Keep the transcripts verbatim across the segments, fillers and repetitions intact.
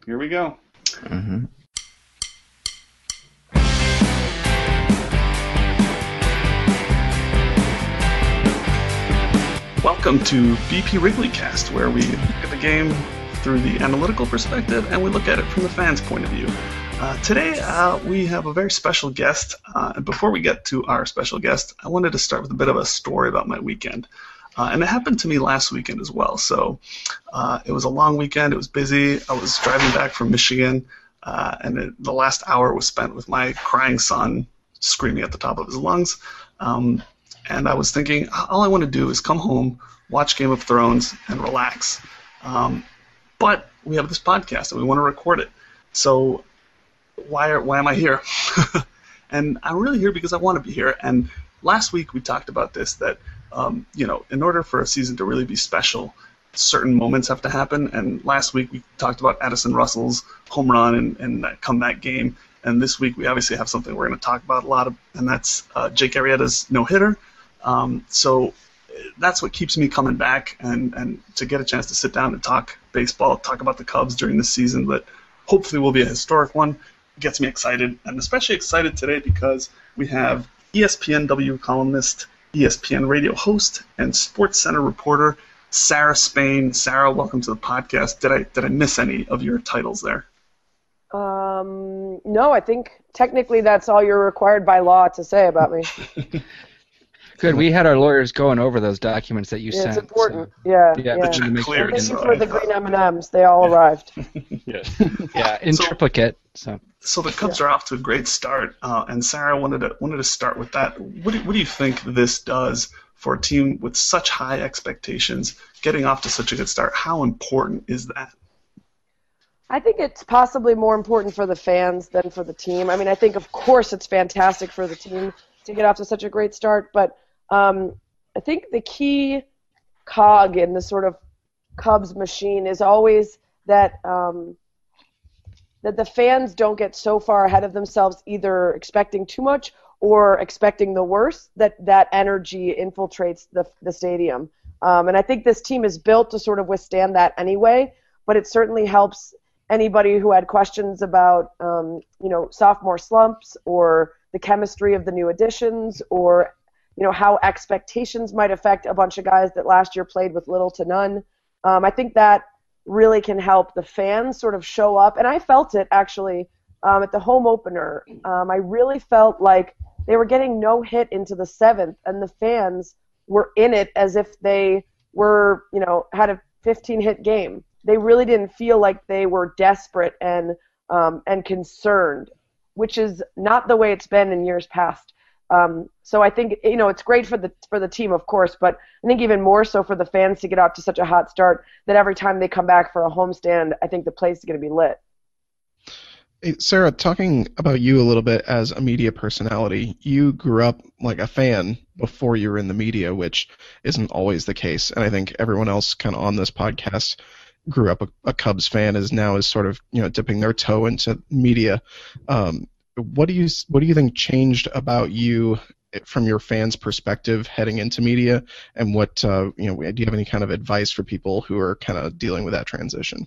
here we go. Mm-hmm. Welcome to B P Wrigley Cast, where we look at the game through the analytical perspective and we look at it from the fans' point of view. Uh, today uh, we have a very special guest, uh, and before we get to our special guest, I wanted to start with a bit of a story about my weekend. Uh, and it happened to me last weekend as well. So uh, it was a long weekend, it was busy, I was driving back from Michigan, uh, and it, the last hour was spent with my crying son screaming at the top of his lungs. Um, And I was thinking, all I want to do is come home, watch Game of Thrones, and relax. Um, but we have this podcast, and we want to record it. So why are, why am I here? And I'm really here because I want to be here. And last week we talked about this, that um, you know, in order for a season to really be special, certain moments have to happen. And last week we talked about Addison Russell's home run and, and that comeback game. And this week we obviously have something we're going to talk about a lot, of, and that's uh, Jake Arrieta's no-hitter. Um, so that's what keeps me coming back, and, and to get a chance to sit down and talk baseball, talk about the Cubs during this season that hopefully will be a historic one, gets me excited, and especially excited today because we have E S P N W columnist, E S P N radio host, and SportsCenter reporter Sarah Spain. Sarah, welcome to the podcast. Did I did I miss any of your titles there? Um, no, I think technically that's all you're required by law to say about me. Good. We had our lawyers going over those documents that you yeah, sent. It's important. So. Yeah. Yeah. yeah. To make Clear. sure Thank you for the green M and M's. They all arrived. yeah. Yeah. In so, triplicate. So. So the Cubs yeah. are off to a great start, uh, and Sarah wanted to wanted to start with that. What do, what do you think this does for a team with such high expectations, getting off to such a good start? How important is that? I think it's possibly more important for the fans than for the team. I mean, I think, of course, it's fantastic for the team to get off to such a great start, but um, I think the key cog in the sort of Cubs machine is always that um, that the fans don't get so far ahead of themselves, either expecting too much or expecting the worst, that that energy infiltrates the, the stadium. Um, and I think this team is built to sort of withstand that anyway, but it certainly helps anybody who had questions about, um, you know, sophomore slumps or the chemistry of the new additions, or, you know, how expectations might affect a bunch of guys that last year played with little to none. Um, I think that really can help the fans sort of show up. And I felt it, actually, um, at the home opener. Um, I really felt like they were getting no hit into the seventh, and the fans were in it as if they were, you know, had a fifteen-hit game. They really didn't feel like they were desperate and um, and concerned, which is not the way it's been in years past. Um, so I think, you know, it's great for the for the team, of course, but I think even more so for the fans to get out to such a hot start that every time they come back for a homestand, I think the place is going to be lit. Hey, Sarah, talking about you a little bit as a media personality, you grew up like a fan before you were in the media, which isn't always the case, and I think everyone else kind of on this podcast grew up a, a Cubs fan, is now is sort of, you know, dipping their toe into media. Um, what do you what do you think changed about you from your fans' perspective heading into media, and what uh, you know, do you have any kind of advice for people who are kind of dealing with that transition?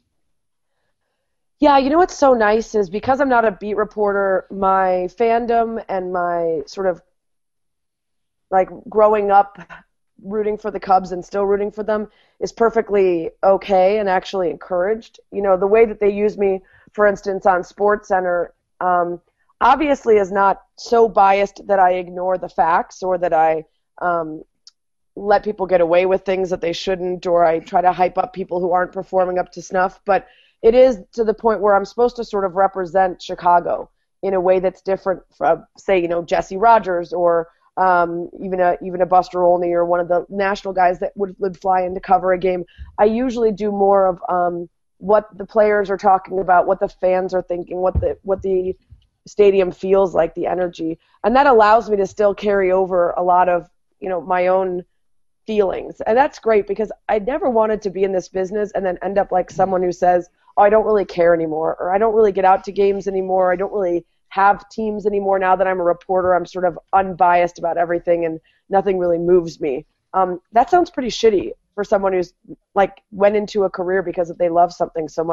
Yeah, you know what's so nice is because I'm not a beat reporter, my fandom and my sort of like growing up rooting for the Cubs and still rooting for them is perfectly okay and actually encouraged. You know, the way that they use me, for instance, on SportsCenter, um, obviously is not so biased that I ignore the facts or that I um, let people get away with things that they shouldn't, or I try to hype up people who aren't performing up to snuff. But it is to the point where I'm supposed to sort of represent Chicago in a way that's different from, say, you know, Jesse Rogers or Um, even a even a Buster Olney or one of the national guys that would, would fly in to cover a game. I usually do more of um, what the players are talking about, what the fans are thinking, what the what the stadium feels like, the energy, and that allows me to still carry over a lot of, you know, my own feelings, and that's great because I never wanted to be in this business and then end up like someone who says, "Oh, I don't really care anymore," or "I don't really get out to games anymore. I don't really have teams anymore now that I'm a reporter. I'm sort of unbiased about everything and nothing really moves me." Um, that sounds pretty shitty for someone who's like went into a career because they love something so much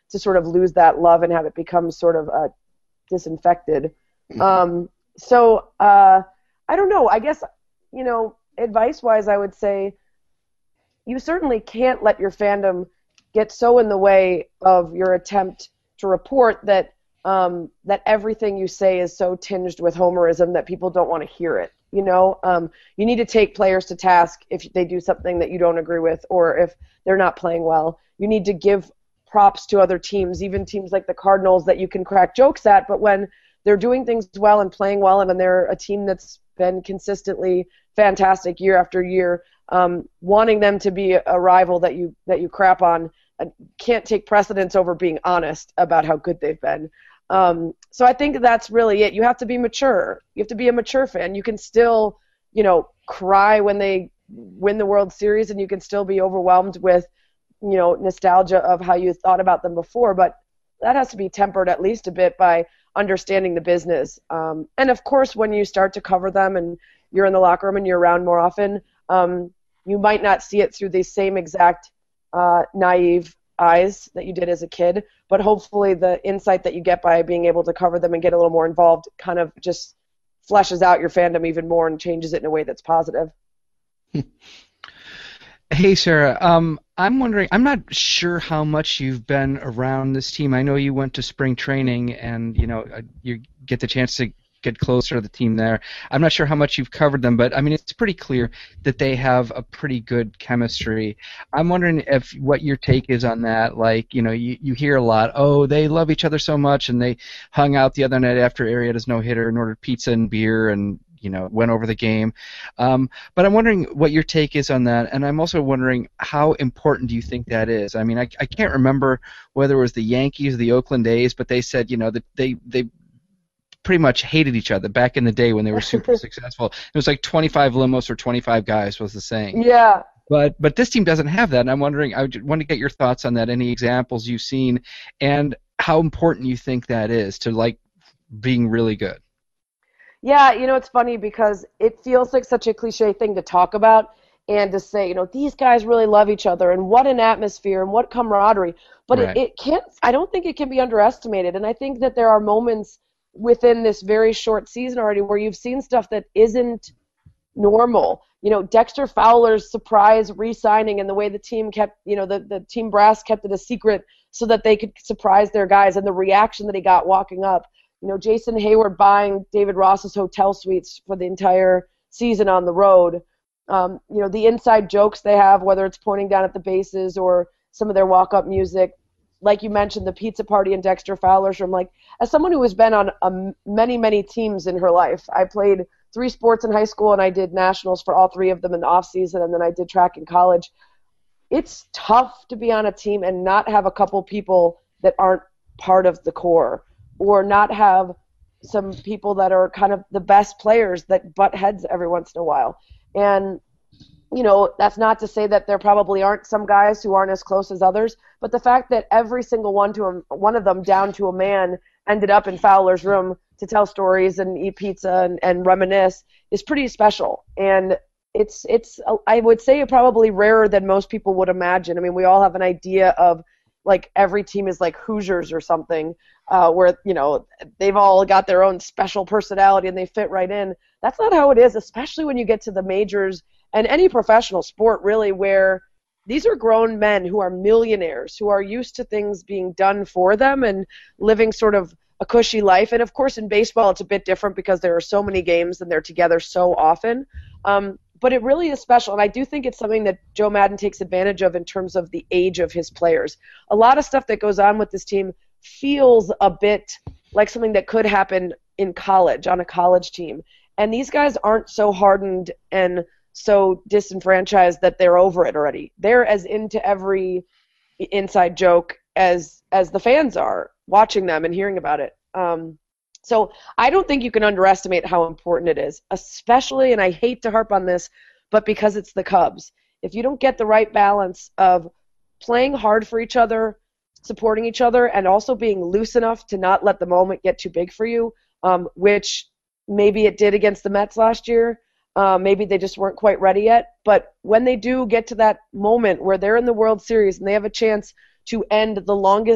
to sort of lose that love and have it become sort of uh, disinfected. Um, so uh, I don't know. I guess, you know, advice-wise, I would say you certainly can't let your fandom get so in the way of your attempt to report that um, that everything you say is so tinged with homerism that people don't want to hear it. You know, um, you need to take players to task if they do something that you don't agree with or if they're not playing well. You need to give props to other teams, even teams like the Cardinals that you can crack jokes at, but when they're doing things well and playing well and they're a team that's been consistently fantastic year after year, um, wanting them to be a rival that you that you crap on uh, can't take precedence over being honest about how good they've been. Um, so I think that's really it. You have to be mature. You have to be a mature fan. You can still, you know, cry when they win the World Series, and you can still be overwhelmed with, you know, nostalgia of how you thought about them before. But that has to be tempered at least a bit by understanding the business. Um, and of course, when you start to cover them and you're in the locker room and you're around more often, um, you might not see it through the same exact uh, naive eyes that you did as a kid, but hopefully the insight that you get by being able to cover them and get a little more involved kind of just fleshes out your fandom even more and changes it in a way that's positive. Hey, Sarah, um, I'm wondering, I'm not sure how much you've been around this team. I know you went to spring training and, you know, you get the chance to get closer to the team there. I'm not sure how much you've covered them, but, I mean, it's pretty clear that they have a pretty good chemistry. I'm wondering if what your take is on that. Like, you know, you, you hear a lot, oh, they love each other so much, and they hung out the other night after Arrieta's no-hitter and ordered pizza and beer and, you know, went over the game. Um, but I'm wondering what your take is on that, and I'm also wondering how important do you think that is? I mean, I, I can't remember whether it was the Yankees or the Oakland A's, but they said, you know, that they, they pretty much hated each other back in the day when they were super successful. It was like twenty-five limos or twenty-five guys was the saying. Yeah. But but this team doesn't have that, and I'm wondering, I would want to get your thoughts on that, any examples you've seen, and how important you think that is to, like, being really good. Yeah, you know, it's funny because it feels like such a cliche thing to talk about and to say, you know, these guys really love each other and what an atmosphere and what camaraderie. But Right. it, it can't, I don't think it can be underestimated. And I think that there are moments within this very short season already where you've seen stuff that isn't normal. You know, Dexter Fowler's surprise re-signing and the way the team kept, you know, the, the team brass kept it a secret so that they could surprise their guys, and the reaction that he got walking up. You know, Jason Hayward buying David Ross's hotel suites for the entire season on the road. Um, you know, the inside jokes they have, whether it's pointing down at the bases or some of their walk-up music. Like you mentioned, the pizza party in Dexter Fowler's room. Like, as someone who has been on um, many, many teams in her life, I played three sports in high school, and I did nationals for all three of them in the off-season, and then I did track in college. It's tough to be on a team and not have a couple people that aren't part of the core, or not have some people that are kind of the best players that butt heads every once in a while. And, you know, that's not to say that there probably aren't some guys who aren't as close as others, but the fact that every single one to them, one of them down to a man ended up in Fowler's room to tell stories and eat pizza and, and reminisce is pretty special. And it's, it's I would say probably rarer than most people would imagine. I mean, we all have an idea of, like, every team is like Hoosiers or something, uh, where, you know, they've all got their own special personality and they fit right in. That's not how it is, especially when you get to the majors and any professional sport, really, where these are grown men who are millionaires, who are used to things being done for them and living sort of a cushy life. And, of course, in baseball it's a bit different because there are so many games and they're together so often. Um, But it really is special, and I do think it's something that Joe Maddon takes advantage of in terms of the age of his players. A lot of stuff that goes on with this team feels a bit like something that could happen in college, on a college team. And these guys aren't so hardened and so disenfranchised that they're over it already. They're as into every inside joke as as the fans are, watching them and hearing about it. Um, So I don't think you can underestimate how important it is, especially, and I hate to harp on this, but because it's the Cubs. If you don't get the right balance of playing hard for each other, supporting each other, and also being loose enough to not let the moment get too big for you, um, which maybe it did against the Mets last year. Uh, maybe they just weren't quite ready yet. But when they do get to that moment where they're in the World Series and they have a chance to end the longest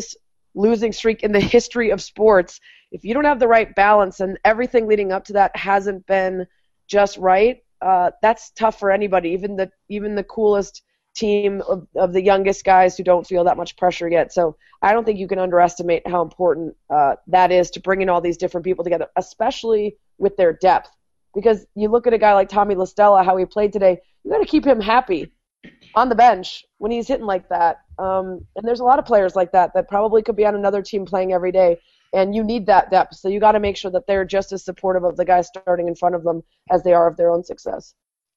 losing streak in the history of sports. If you don't have the right balance and everything leading up to that hasn't been just right, uh, that's tough for anybody, even the even the coolest team of, of the youngest guys who don't feel that much pressure yet. So I don't think you can underestimate how important uh, that is to bringing all these different people together, especially with their depth. Because you look at a guy like Tommy La Stella, how he played today, you got to keep him happy on the bench when he's hitting like that. Um, and there's a lot of players like that that probably could be on another team playing every day, and you need that depth. So you got to make sure that they're just as supportive of the guys starting in front of them as they are of their own success.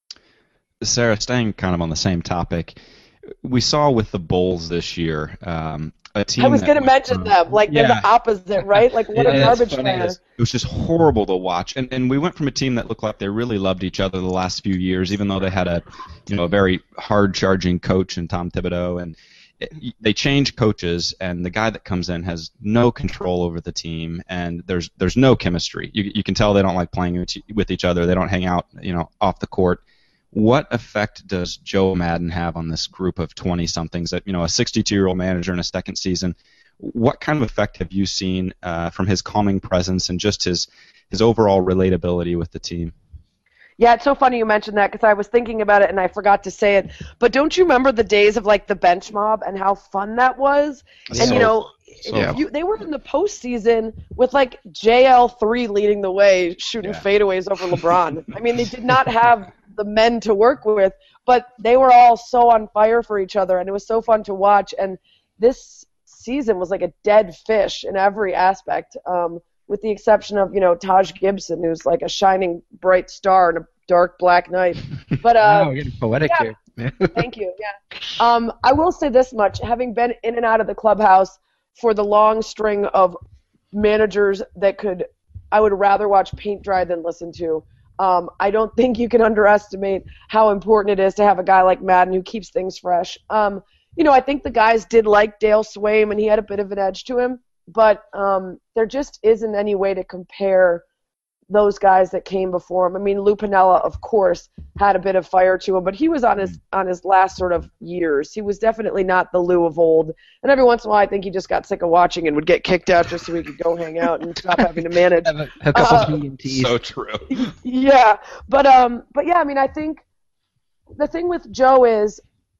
Sarah, staying kind of on the same topic, we saw with the Bulls this year, um, a team I was going to that mention from, them, like yeah. they're the opposite, right? Like what Yeah, a that's garbage funny. fire. It was just horrible to watch, and and we went from a team that looked like they really loved each other the last few years, even though they had a, you know, a very hard-charging coach in Tom Thibodeau, and it, they change coaches, and the guy that comes in has no control over the team, and there's there's no chemistry. You you can tell they don't like playing with with each other. They don't hang out, you know, off the court. What effect does Joe Maddon have on this group of twenty-somethings? That, you know, a sixty-two-year-old manager in a second season. What kind of effect have you seen uh, from his calming presence and just his his overall relatability with the team? Yeah, it's so funny you mentioned that because I was thinking about it and I forgot to say it. But don't you remember the days of like the bench mob and how fun that was? And So- you know, so- if you, they were in the postseason with like J L three leading the way, shooting Yeah. fadeaways over LeBron. I mean, they did not have the men to work with, but they were all so on fire for each other, and it was so fun to watch. And this season was like a dead fish in every aspect, um, with the exception of, you know, Taj Gibson, who's like a shining bright star in a dark black night. But uh, Wow, we're getting poetic yeah. here. Thank you. Yeah. Um, I will say this much: having been in and out of the clubhouse for the long string of managers that could, I would rather watch paint dry than listen to. Um, I don't think you can underestimate how important it is to have a guy like Maddon who keeps things fresh. Um, you know, I think the guys did like Dale Swaim, and he had a bit of an edge to him, but um, there just isn't any way to compare those guys that came before him. I mean, Lou Piniella, of course, had a bit of fire to him, but he was on his on his last sort of years. He was definitely not the Lou of old. And every once in a while, I think he just got sick of watching and would get kicked out just so he could go hang out and stop having to manage. Have a, a couple Uh, B and Ts. So true. Yeah, but um, but yeah, I mean, I think the thing with Joe is,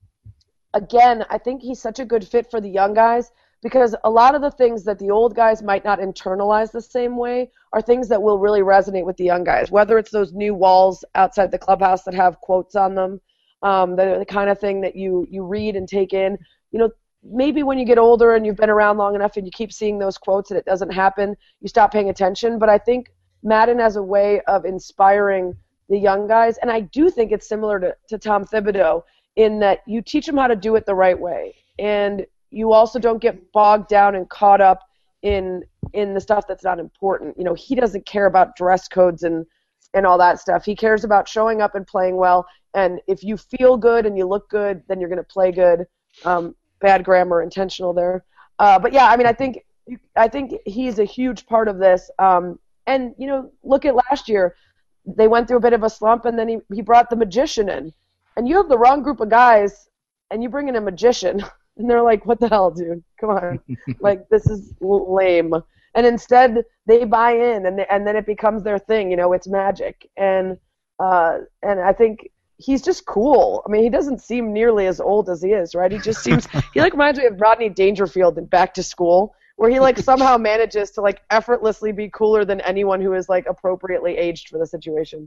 again, I think he's such a good fit for the young guys because a lot of the things that the old guys might not internalize the same way are things that will really resonate with the young guys, whether it's those new walls outside the clubhouse that have quotes on them, um, the, the kind of thing that you, you read and take in. You know, maybe when you get older and you've been around long enough and you keep seeing those quotes and it doesn't happen, you stop paying attention. But I think Maddon has a way of inspiring the young guys, and I do think it's similar to, to Tom Thibodeau in that you teach them how to do it the right way, and you also don't get bogged down and caught up in in the stuff that's not important. You know, he doesn't care about dress codes and, and all that stuff. He cares about showing up and playing well, and if you feel good and you look good, then you're going to play good. Um, bad grammar, intentional there. Uh, but yeah, I mean, I think I think he's a huge part of this. Um, and, you know, look at last year. They went through a bit of a slump, and then he, he brought the magician in. And you have the wrong group of guys, and you bring in a magician, and they're like, what the hell, dude? Come on. Like, this is lame. And instead, they buy in, and, they, and then it becomes their thing. You know, it's magic. And uh, and I think he's just cool. I mean, he doesn't seem nearly as old as he is, right? He just seems – he, like, reminds me of Rodney Dangerfield in Back to School, where he, like, somehow manages to, like, effortlessly be cooler than anyone who is, like, appropriately aged for the situation.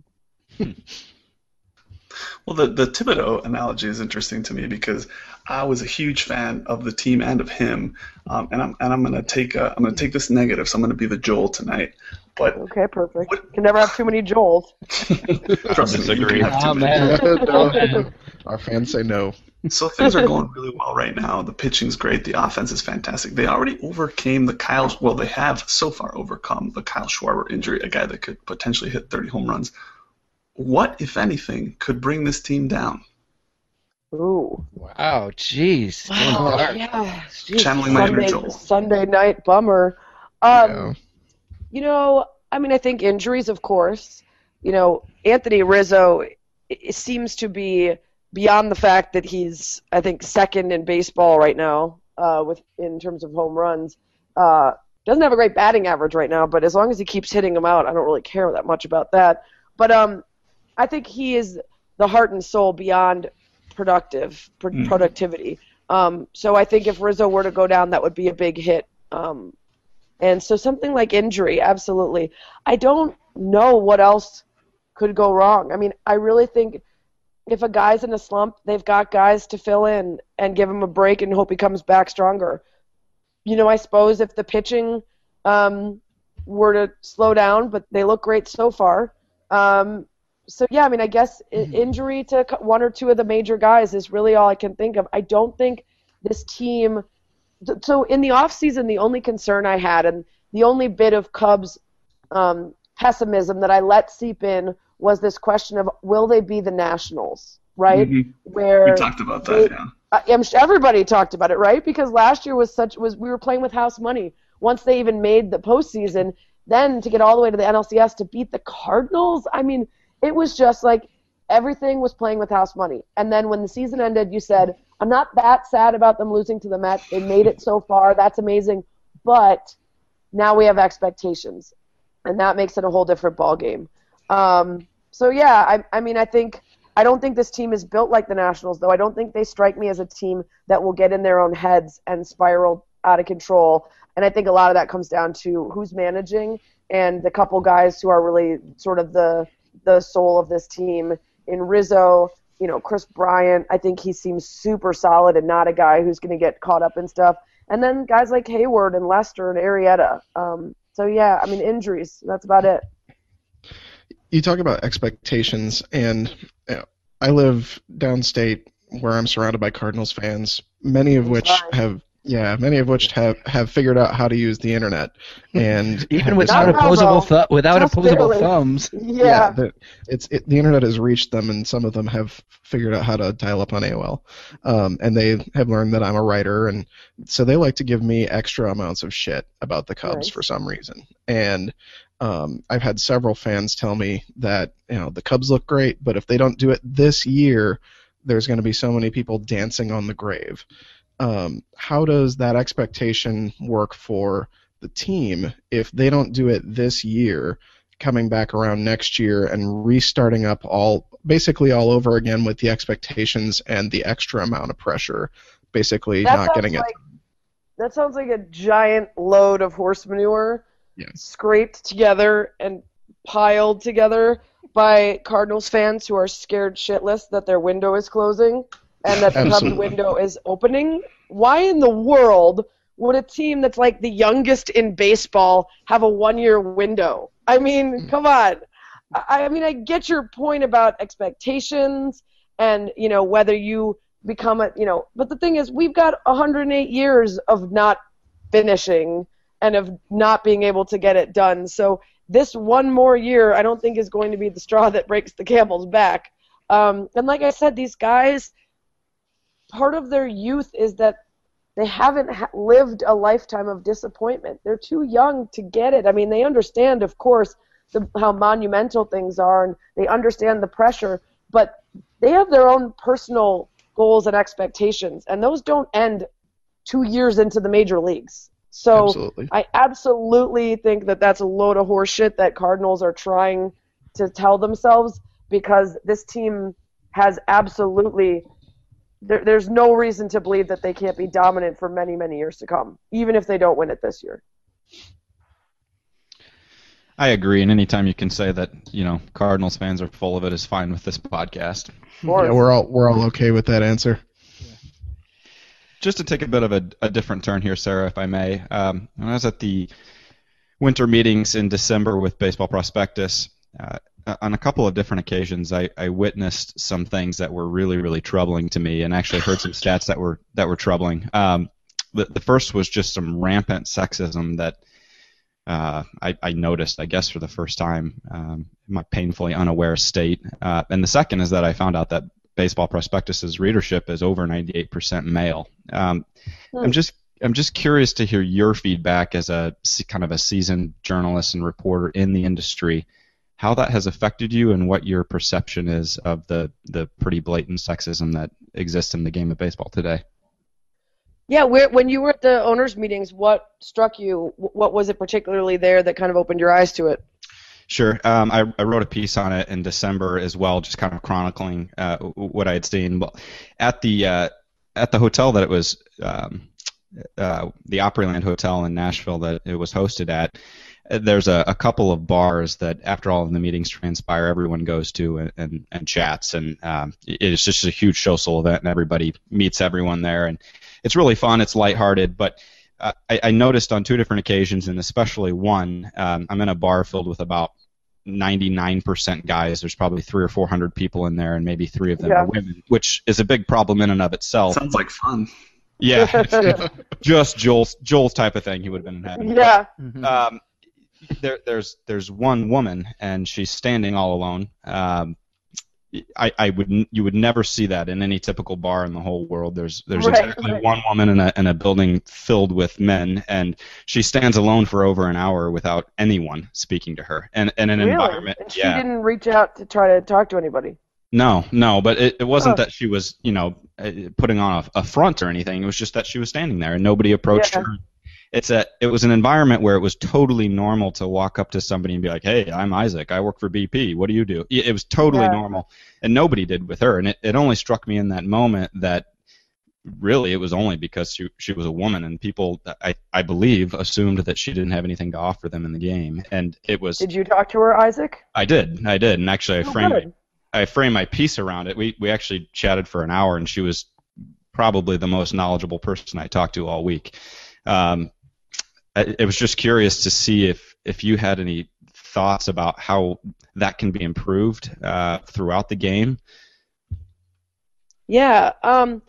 Well, the, the Thibodeau analogy is interesting to me because I was a huge fan of the team and of him, um, and I'm and I'm gonna take a, I'm gonna take this negative, so I'm gonna be the Joel tonight. But Okay, perfect. What- Can never have too many Joels. trust me, you can have too Oh, many. man. No, our fans say no. So things are going really well right now. The pitching's great. The offense is fantastic. They already overcame the Kyle. Well, they have so far overcome the Kyle Schwarber injury, a guy that could potentially hit thirty home runs. What, if anything, could bring this team down? Ooh. Wow, jeez. Wow, Going dark. yeah. Jeez, Channeling my inner Sunday, Joel. Sunday night bummer. Um, Yeah. You know, I mean, I think injuries, of course. You know, Anthony Rizzo it seems to be beyond the fact that he's, I think, second in baseball right now uh, with in terms of home runs. Uh, doesn't have a great batting average right now, but as long as he keeps hitting them out, I don't really care that much about that. But um, I think he is the heart and soul beyond productive pr- mm. productivity. Um, so I think if Rizzo were to go down, that would be a big hit. Um, and so something like injury, absolutely. I don't know what else could go wrong. I mean, I really think if a guy's in a slump, they've got guys to fill in and give him a break and hope he comes back stronger. You know, I suppose if the pitching um, were to slow down, but they look great so far. Um, so, yeah, I mean, I guess mm-hmm. injury to one or two of the major guys is really all I can think of. I don't think this team – so in the offseason, the only concern I had and the only bit of Cubs um, pessimism that I let seep in was this question of will they be the Nationals, right? Mm-hmm. Where we talked about that, they, yeah. I'm sure everybody talked about it, right? Because last year was such was we were playing with house money. Once they even made the postseason, then to get all the way to the N L C S to beat the Cardinals, I mean, it was just like everything was playing with house money. And then when the season ended, you said, I'm not that sad about them losing to the Mets. They made it so far. That's amazing. But now we have expectations, and that makes it a whole different ballgame. Um, so, yeah, I, I mean, I think – I don't think this team is built like the Nationals, though. I don't think they strike me as a team that will get in their own heads and spiral out of control. And I think a lot of that comes down to who's managing and the couple guys who are really sort of the the soul of this team. In Rizzo, you know, Chris Bryant, I think he seems super solid and not a guy who's going to get caught up in stuff. And then guys like Hayward and Lester and Arrieta. Um, so, yeah, I mean, injuries. That's about it. You talk about expectations, and you know, I live downstate where I'm surrounded by Cardinals fans, many of which have yeah, many of which have, have figured out how to use the internet, and even without opposable th- without Just opposable barely. thumbs. Yeah, yeah the, it's it, the internet has reached them, and some of them have figured out how to dial up on A O L, um, and they have learned that I'm a writer, and so they like to give me extra amounts of shit about the Cubs Nice. for some reason, and. Um, I've had several fans tell me that you know the Cubs look great, but if they don't do it this year, there's going to be so many people dancing on the grave. Um, how does that expectation work for the team if they don't do it this year, coming back around next year and restarting up all basically all over again with the expectations and the extra amount of pressure, basically that not getting like, it? That sounds like a giant load of horse manure. Yeah. Scraped together and piled together by Cardinals fans who are scared shitless that their window is closing and that the Cubs window is opening. Why in the world would a team that's like the youngest in baseball have a one-year window? I mean, come on. I, I mean, I get your point about expectations and, you know, whether you become a, you know, but the thing is we've got one hundred eight years of not finishing and of not being able to get it done. So this one more year I don't think is going to be the straw that breaks the camel's back. Um, and like I said, these guys, part of their youth is that they haven't ha- lived a lifetime of disappointment. They're too young to get it. I mean, they understand, of course, the, how monumental things are, and they understand the pressure, but they have their own personal goals and expectations, and those don't end two years into the major leagues. So Absolutely. I absolutely think that that's a load of horseshit that Cardinals are trying to tell themselves, because this team has absolutely there, there's no reason to believe that they can't be dominant for many, many years to come, even if they don't win it this year. I agree, and anytime you can say that, you know, Cardinals fans are full of it is fine with this podcast. Yeah, we're all we're all okay with that answer. Just to take a bit of a, a different turn here, Sarah, if I may. Um, when I was at the winter meetings in December with Baseball Prospectus, uh, on a couple of different occasions, I, I witnessed some things that were really, really troubling to me, and actually heard some stats that were that were troubling. Um, the, the first was just some rampant sexism that uh, I, I noticed, I guess, for the first time um, in my painfully unaware state. Uh, and the second is that I found out that Baseball Prospectus's readership is over ninety-eight percent male. Um, hmm. I'm just I'm just curious to hear your feedback as a kind of a seasoned journalist and reporter in the industry, how that has affected you and what your perception is of the, the pretty blatant sexism that exists in the game of baseball today. Yeah, where, when you were at the owners' meetings, what struck you? What was it particularly there that kind of opened your eyes to it? Sure. Um, I, I wrote a piece on it in December as well, just kind of chronicling uh, what I had seen. But at the uh, at the hotel that it was, um, uh, the Opryland Hotel in Nashville that it was hosted at, there's a, a couple of bars that after all of the meetings transpire, everyone goes to and, and, and chats, and um, it's just a huge social event, and everybody meets everyone there, and it's really fun. It's lighthearted, but uh, I, I noticed on two different occasions, and especially one, um, I'm in a bar filled with about ninety-nine percent guys. There's probably three or four hundred people in there, and maybe three of them Yeah. are women, which is a big problem in and of itself. Sounds like fun. Yeah, just Joel's Joel's type of thing he would have been having. Yeah. Mhm. Um, there, there's there's one woman, and she's standing all alone. Um, I, I would n- you would never see that in any typical bar in the whole world. There's there's Right, exactly right. one woman in a in a building filled with men, and she stands alone for over an hour without anyone speaking to her. And in an Really? environment, And she yeah. didn't reach out to try to talk to anybody. No, no, but it, it wasn't Huh. that she was, you know, uh, putting on a, a front or anything. It was just that she was standing there and nobody approached Yeah. her. It's a, it was an environment where it was totally normal to walk up to somebody and be like, "Hey, I'm Isaac. I work for B P. What do you do?" It it was totally Yeah. normal, and nobody did with her. And it, it only struck me in that moment that really it was only because she she was a woman, and people, I I believe, assumed that she didn't have anything to offer them in the game. And it was, Did you talk to her, Isaac? I did, I did, and actually I Oh, framed good. I framed my piece around it. We we actually chatted for an hour, and she was probably the most knowledgeable person I talked to all week. Um, I, it was just curious to see if if you had any thoughts about how that can be improved uh, throughout the game. Yeah, um,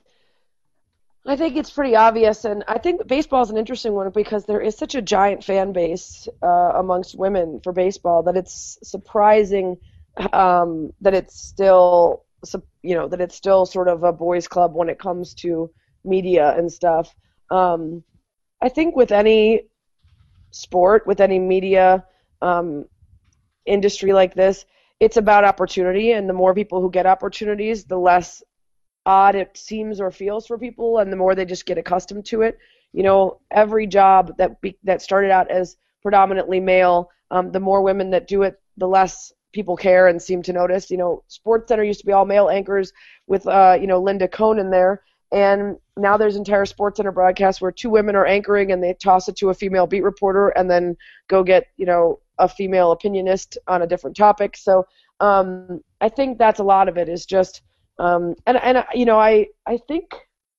I think it's pretty obvious, and I think baseball is an interesting one because there is such a giant fan base uh, amongst women for baseball that it's surprising um, that it's still, sup- you know, that it's still sort of a boys' club when it comes to media and stuff. Um, I think with any sport, with any media um, industry like this, it's about opportunity, and the more people who get opportunities, the less odd it seems or feels for people, and the more they just get accustomed to it. You know, every job that be, that started out as predominantly male, um, the more women that do it, the less people care and seem to notice. You know, SportsCenter used to be all male anchors with, uh, you know, Linda Cohn in there, and now there's entire SportsCenter broadcasts where two women are anchoring and they toss it to a female beat reporter and then go get, you know, a female opinionist on a different topic. So um, I think that's a lot of it is just, um, and, and you know, I, I think,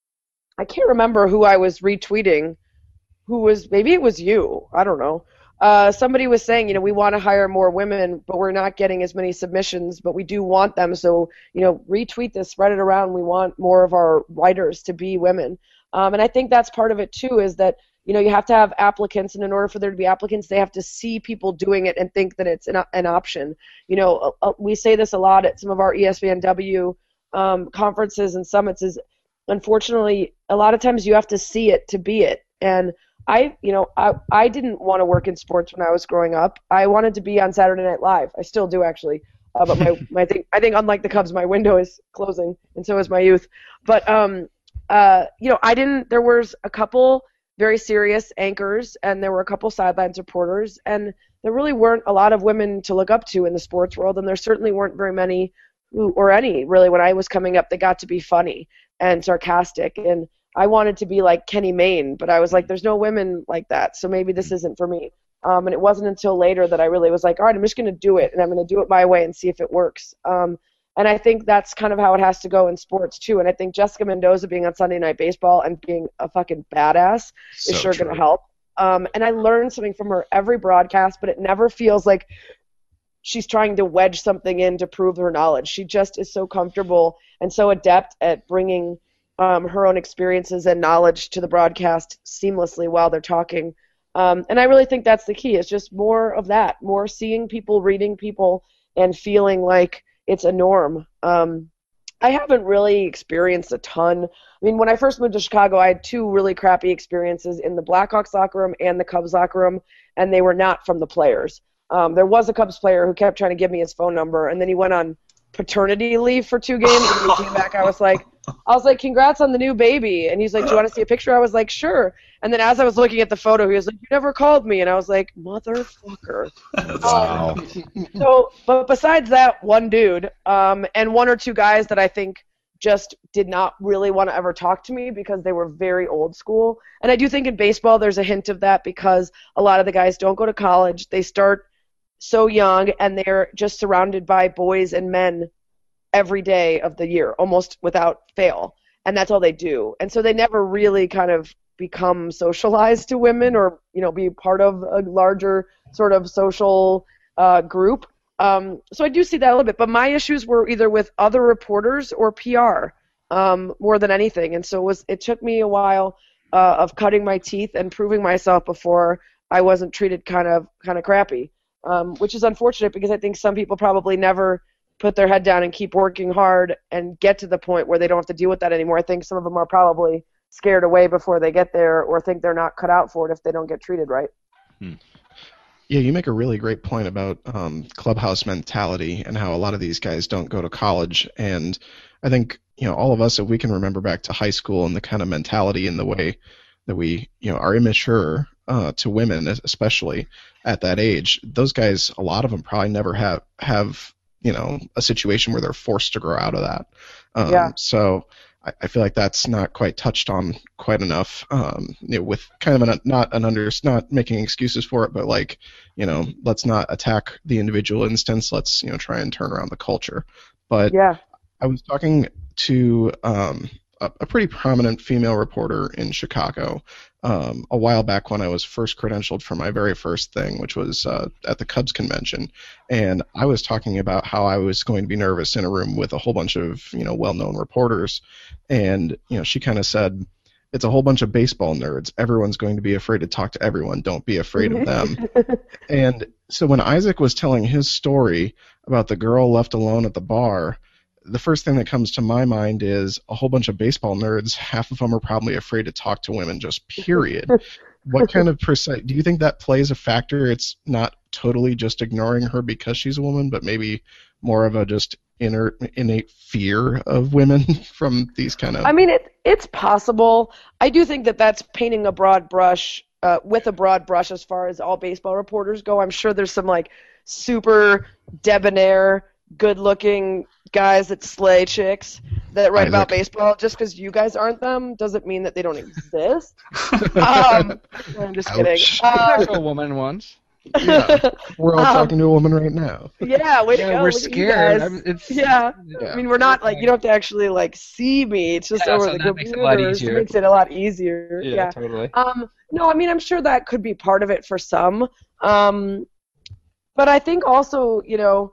I can't remember who I was retweeting, who was, maybe it was you, I don't know. Uh, somebody was saying, you know, we want to hire more women, but we're not getting as many submissions, but we do want them. So, you know, retweet this, spread it around. We want more of our writers to be women. Um, and I think that's part of it, too, is that, you know, you have to have applicants, and in order for there to be applicants, they have to see people doing it and think that it's an, an option. You know, uh, we say this a lot at some of our E S P N W um, conferences and summits is, unfortunately, a lot of times you have to see it to be it. And I, you know, I, I didn't want to work in sports when I was growing up. I wanted to be on Saturday Night Live. I still do, actually. Uh, but my, my thing, I think, unlike the Cubs, my window is closing, and so is my youth. But, um, uh, you know, I didn't. There was a couple very serious anchors, and there were a couple sidelines reporters, and there really weren't a lot of women to look up to in the sports world, and there certainly weren't very many, who, or any, really, when I was coming up, that got to be funny and sarcastic. And I wanted to be like Kenny Mayne, but I was like, there's no women like that, so maybe this isn't for me. Um, and it wasn't until later that I really was like, all right, I'm just going to do it, and I'm going to do it my way and see if it works. Um, and I think that's kind of how it has to go in sports, too. And I think Jessica Mendoza being on Sunday Night Baseball and being a fucking badass So is sure true. going to help. Um, and I learned something from her every broadcast, but it never feels like she's trying to wedge something in to prove her knowledge. She just is so comfortable and so adept at bringing um, her own experiences and knowledge to the broadcast seamlessly while they're talking. Um, and I really think that's the key. It's just more of that, more seeing people, reading people, and feeling like it's a norm. Um, I haven't really experienced a ton. I mean, when I first moved to Chicago, I had two really crappy experiences in the Blackhawks locker room and the Cubs locker room, and they were not from the players. Um, there was a Cubs player who kept trying to give me his phone number, and then he went on paternity leave for two games, and when he came back, I was like, I was like, congrats on the new baby, and he's like, do you want to see a picture? I was like, sure. And then as I was looking at the photo, he was like, you never called me, and I was like, motherfucker. Wow. Um, so, but besides that one dude, um, and one or two guys that I think just did not really want to ever talk to me because they were very old school. And I do think in baseball there's a hint of that because a lot of the guys don't go to college. They start so young, and they're just surrounded by boys and men every day of the year, almost without fail. And that's all they do. And so they never really kind of become socialized to women or, you know, be part of a larger sort of social uh, group. Um, so I do see that a little bit. But my issues were either with other reporters or P R um, more than anything. And so it, was, it took me a while uh, of cutting my teeth and proving myself before I wasn't treated kind of kind of crappy, um, which is unfortunate because I think some people probably never put their head down and keep working hard and get to the point where they don't have to deal with that anymore. I think some of them are probably scared away before they get there or think they're not cut out for it if they don't get treated right. Hmm. Yeah, you make a really great point about um, clubhouse mentality and how a lot of these guys don't go to college. And I think, you know, all of us, if we can remember back to high school and the kind of mentality and the way that we, you know, are immature uh, to women, especially at that age, those guys, a lot of them probably never have, have you know, a situation where they're forced to grow out of that. Um, Yeah. So I, I feel like that's not quite touched on quite enough. Um, you know, with kind of an not an under not making excuses for it, but like, you know, let's not attack the individual instance. Let's, you know, try and turn around the culture. But Yeah. I was talking to um, a, a pretty prominent female reporter in Chicago um, a while back when I was first credentialed for my very first thing, which was uh, at the Cubs convention. And I was talking about how I was going to be nervous in a room with a whole bunch of, you know, well-known reporters. And, you know, she kind of said, it's a whole bunch of baseball nerds. Everyone's going to be afraid to talk to everyone. Don't be afraid of them. And so when Isaac was telling his story about the girl left alone at the bar, the first thing that comes to my mind is a whole bunch of baseball nerds. Half of them are probably afraid to talk to women, just period. What kind of precise, do you think that plays a factor? It's not totally just ignoring her because she's a woman, but maybe more of a just inner, innate fear of women from these kind of... I mean, it, it's possible. I do think that that's painting a broad brush, uh, with a broad brush as far as all baseball reporters go. I'm sure there's some, like, super debonair, good-looking guys that slay chicks that write Isaac. about baseball. Just because you guys aren't them doesn't mean that they don't exist. um, I'm just Ouch. kidding. I Uh, talked to a woman once. Yeah, we're all Um, talking to a woman right now. yeah, way to Yeah, go. we're Look at you scared. guys. I'm- it's, Yeah. Yeah. I mean, we're not like you don't have to actually like see me. It's just Yeah, over so the that makes it a lot computer. easier. It makes it a lot easier. Yeah, Yeah. totally. Um, no, I mean, I'm sure that could be part of it for some. Um, but I think also, you know,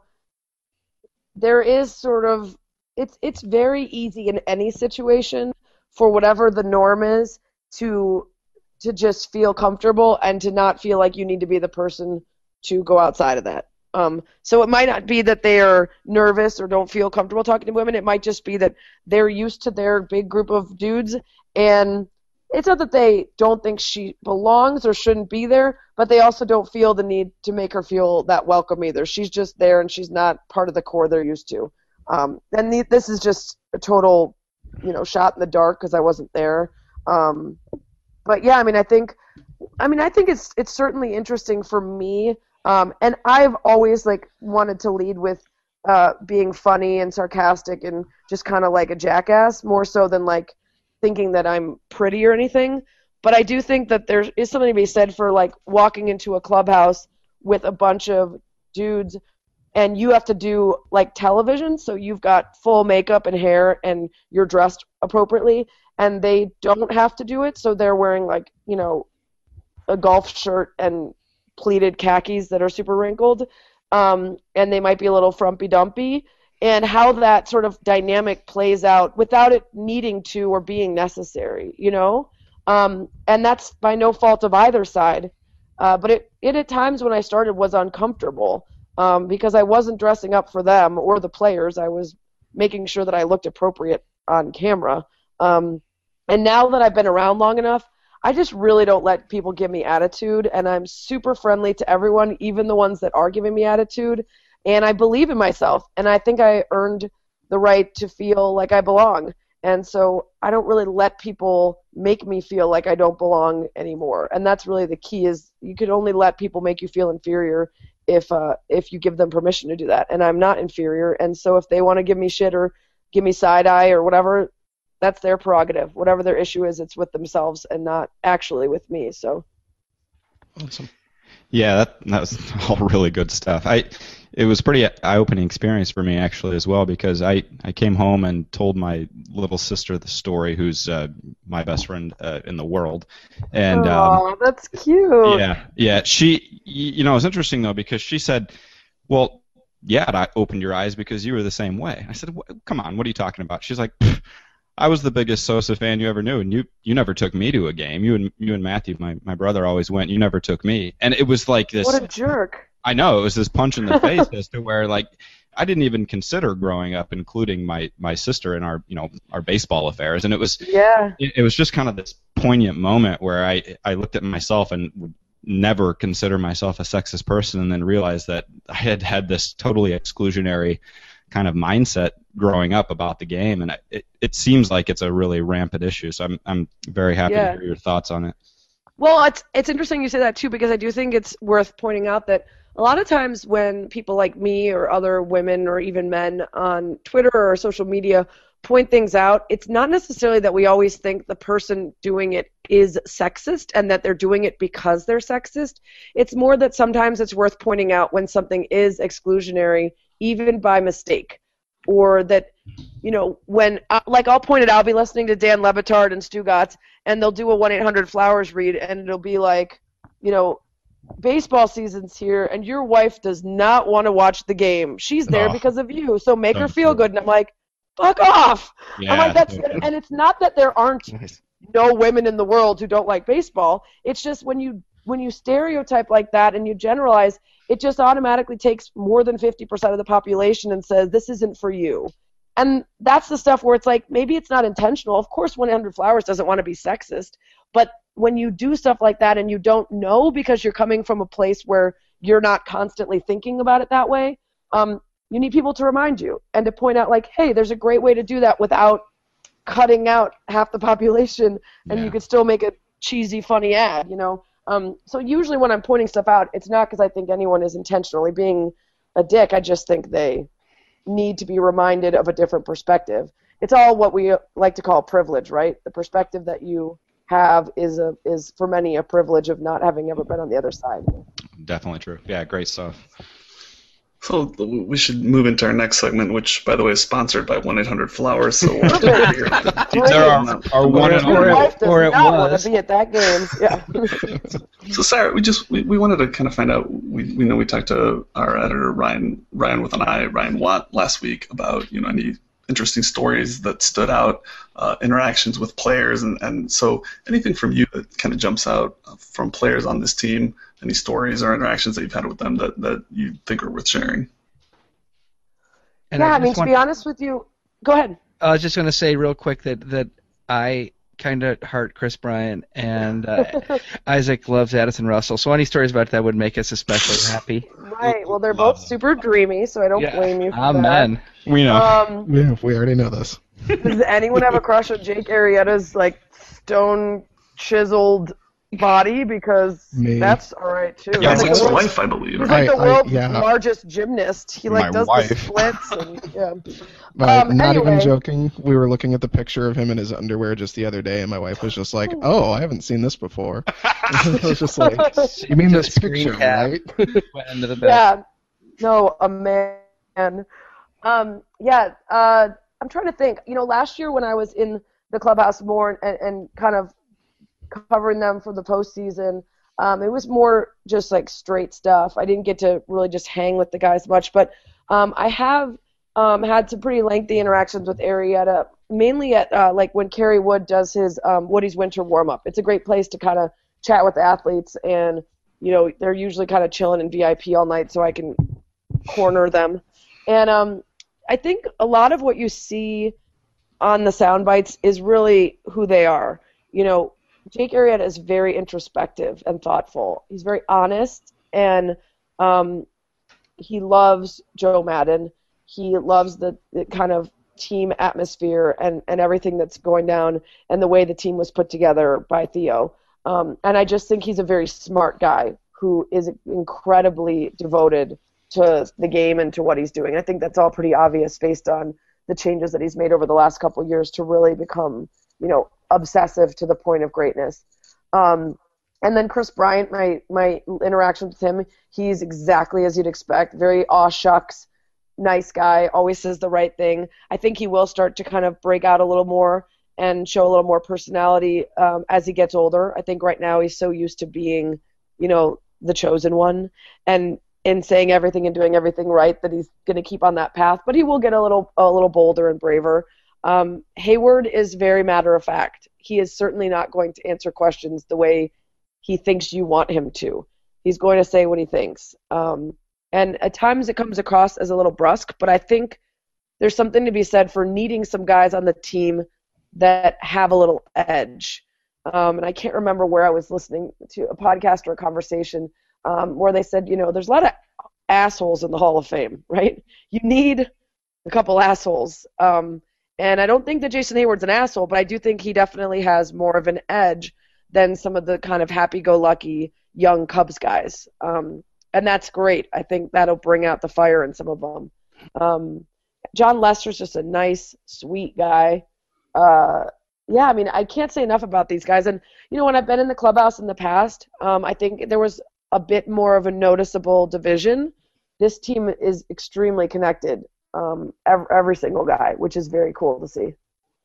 there is sort of it's it's very easy in any situation for whatever the norm is to to just feel comfortable and to not feel like you need to be the person to go outside of that. Um, so it might not be that they are nervous or don't feel comfortable talking to women. It might just be that they're used to their big group of dudes, and it's not that they don't think she belongs or shouldn't be there, but they also don't feel the need to make her feel that welcome either. She's just there, and she's not part of the core they're used to. Um, and the, this is just a total, you know, shot in the dark because I wasn't there. Um, but yeah, I mean, I think, I mean, I think it's it's certainly interesting for me. Um, and I've always like wanted to lead with uh, being funny and sarcastic and just kind of like a jackass more so than like thinking that I'm pretty or anything. But I do think that there is something to be said for like walking into a clubhouse with a bunch of dudes and you have to do like television, so you've got full makeup and hair and you're dressed appropriately, and they don't have to do it, so they're wearing like, you know, a golf shirt and pleated khakis that are super wrinkled, um, and they might be a little frumpy dumpy, and how that sort of dynamic plays out without it needing to or being necessary, you know? Um, and that's by no fault of either side, uh, but it, it at times when I started was uncomfortable. Um, because I wasn't dressing up for them or the players. I was making sure that I looked appropriate on camera. Um, and now that I've been around long enough, I just really don't let people give me attitude, and I'm super friendly to everyone, even the ones that are giving me attitude. and I believe in myself, and I think I earned the right to feel like I belong. And so I don't really let people make me feel like I don't belong anymore. And that's really the key, is you can only let people make you feel inferior if uh, if you give them permission to do that. And I'm not inferior. And so if they want to give me shit or give me side eye or whatever, that's their prerogative. Whatever their issue is, it's with themselves and not actually with me. So. Awesome. Yeah, that that was all really good stuff. I it was a pretty eye-opening experience for me actually as well, because I, I came home and told my little sister the story, who's uh, my best friend uh, in the world, and oh, um, that's cute. Yeah, yeah. She, you know, it was interesting though, because she said, "Well, yeah, I opened your eyes because you were the same way." I said, "Come on, what are you talking about?" She's like, I was the biggest Sosa fan you ever knew, and you you never took me to a game. You and you and Matthew, my, my brother, always went. You never took me, and it was like this. What a jerk! I know, it was this punch in the face as to where, like, I didn't even consider growing up including my, my sister in our you know our baseball affairs, and it was yeah. It, it was just kind of this poignant moment where I I looked at myself and would never consider myself a sexist person, and then realized that I had had this totally exclusionary kind of mindset growing up about the game, and it, it seems like it's a really rampant issue. So I'm I'm very happy yeah. to hear your thoughts on it. Well, it's it's interesting you say that too, because I do think it's worth pointing out that a lot of times when people like me or other women or even men on Twitter or social media point things out, it's not necessarily that we always think the person doing it is sexist and that they're doing it because they're sexist. It's more that sometimes it's worth pointing out when something is exclusionary, even by mistake. Or that, you know, when, uh, like I'll point it out, I'll be listening to Dan Le Batard and Stu Gatz, and they'll do a one eight hundred flowers read, and it'll be like, you know, baseball season's here, and your wife does not want to watch the game. She's there oh. because of you, so make so her feel true. good. And I'm like, fuck off! Yeah, I'm like, that's, so and it's not that there aren't Nice. no women in the world who don't like baseball. It's just when you when you stereotype like that and you generalize, it just automatically takes more than fifty percent of the population and says, this isn't for you. And that's the stuff where it's like, maybe it's not intentional. Of course, one eight hundred flowers doesn't want to be sexist. But when you do stuff like that and you don't know because you're coming from a place where you're not constantly thinking about it that way, um, you need people to remind you and to point out, like, hey, there's a great way to do that without cutting out half the population, and Yeah. you could still make a cheesy, funny ad, you know? Um, so usually when I'm pointing stuff out, it's not because I think anyone is intentionally being a dick. I just think they need to be reminded of a different perspective. It's all what we like to call privilege, right? The perspective that you have is a is for many a privilege of not having ever been on the other side. Definitely true. Yeah, great stuff. So we should move into our next segment, which, by the way, is sponsored by one eight hundred flowers. So we'll There are, are one and Your Or it- wife does or it not want was. to be at that game. Yeah. So Sarah, we just we, we wanted to kind of find out. We we know we talked to our editor Ryan Ryan with an I Ryan Watt last week about you know any interesting stories that stood out, uh, interactions with players, and, and so anything from you that kind of jumps out from players on this team, any stories or interactions that you've had with them that, that you think are worth sharing. And yeah, I just mean, to want- be honest with you, go ahead. I was just going to say real quick that, that I kind of heart Chris Bryant, and uh, Isaac loves Addison Russell, so any stories about that would make us especially happy. Right, well, they're both super dreamy, so I don't Yeah. blame you for Amen. We know. that. Um, Yeah, we already know this. Does anyone have a crush on Jake Arrieta's like stone chiseled body? Because Me. that's all right too. Yeah, He's it's like his the world's, wife, I believe. he's like I- the I- world's yeah. largest gymnast. He like My does the wife. splits and yeah. But Um, not even anyway. joking. We were looking at the picture of him in his underwear just the other day, and my wife was just like, "Oh, I haven't seen this before." I was just like, "You mean this Just screen picture, cap. right?" Went into the bed. Yeah. No, a man. Um, yeah, uh, I'm trying to think. You know, last year when I was in the clubhouse more and, and kind of covering them for the postseason, um, it was more just like straight stuff. I didn't get to really just hang with the guys much, but um, I have um, had some pretty lengthy interactions with Arrieta, mainly at uh, like when Kerry Wood does his um, Woody's Winter Warm-Up. It's a great place to kind of chat with the athletes, and you know they're usually kind of chilling in V I P all night, so I can corner them. And um, I think a lot of what you see on the sound bites is really who they are. You know, Jake Arrieta is very introspective and thoughtful. He's very honest, and um, he loves Joe Madden. He loves the, the kind of team atmosphere and, and everything that's going down and the way the team was put together by Theo. Um, and I just think he's a very smart guy who is incredibly devoted to the game and to what he's doing. I think that's all pretty obvious based on the changes that he's made over the last couple of years to really become, you know, obsessive to the point of greatness. Um, and then Chris Bryant, my my interaction with him, he's exactly as you'd expect, very aw shucks, nice guy, always says the right thing. I think he will start to kind of break out a little more and show a little more personality um, as he gets older. I think right now he's so used to being, you know, the chosen one and in saying everything and doing everything right that he's going to keep on that path. But he will get a little a little bolder and braver. Um, Hayward is very matter of fact. He is certainly not going to answer questions the way he thinks you want him to. He's going to say what he thinks. Um, and at times it comes across as a little brusque, but I think there's something to be said for needing some guys on the team that have a little edge. Um, and I can't remember where I was listening to a podcast or a conversation um, where they said, you know, there's a lot of assholes in the Hall of Fame, right? You need a couple assholes. Um, and I don't think that Jason Hayward's an asshole, but I do think he definitely has more of an edge than some of the kind of happy-go-lucky young Cubs guys. Um, and that's great. I think that'll bring out the fire in some of them. Um, John Lester's just a nice, sweet guy. Uh, yeah, I mean, I can't say enough about these guys. And, you know, when I've been in the clubhouse in the past, um, I think there was a bit more of a noticeable division. This team is extremely connected, um, every, every single guy, which is very cool to see.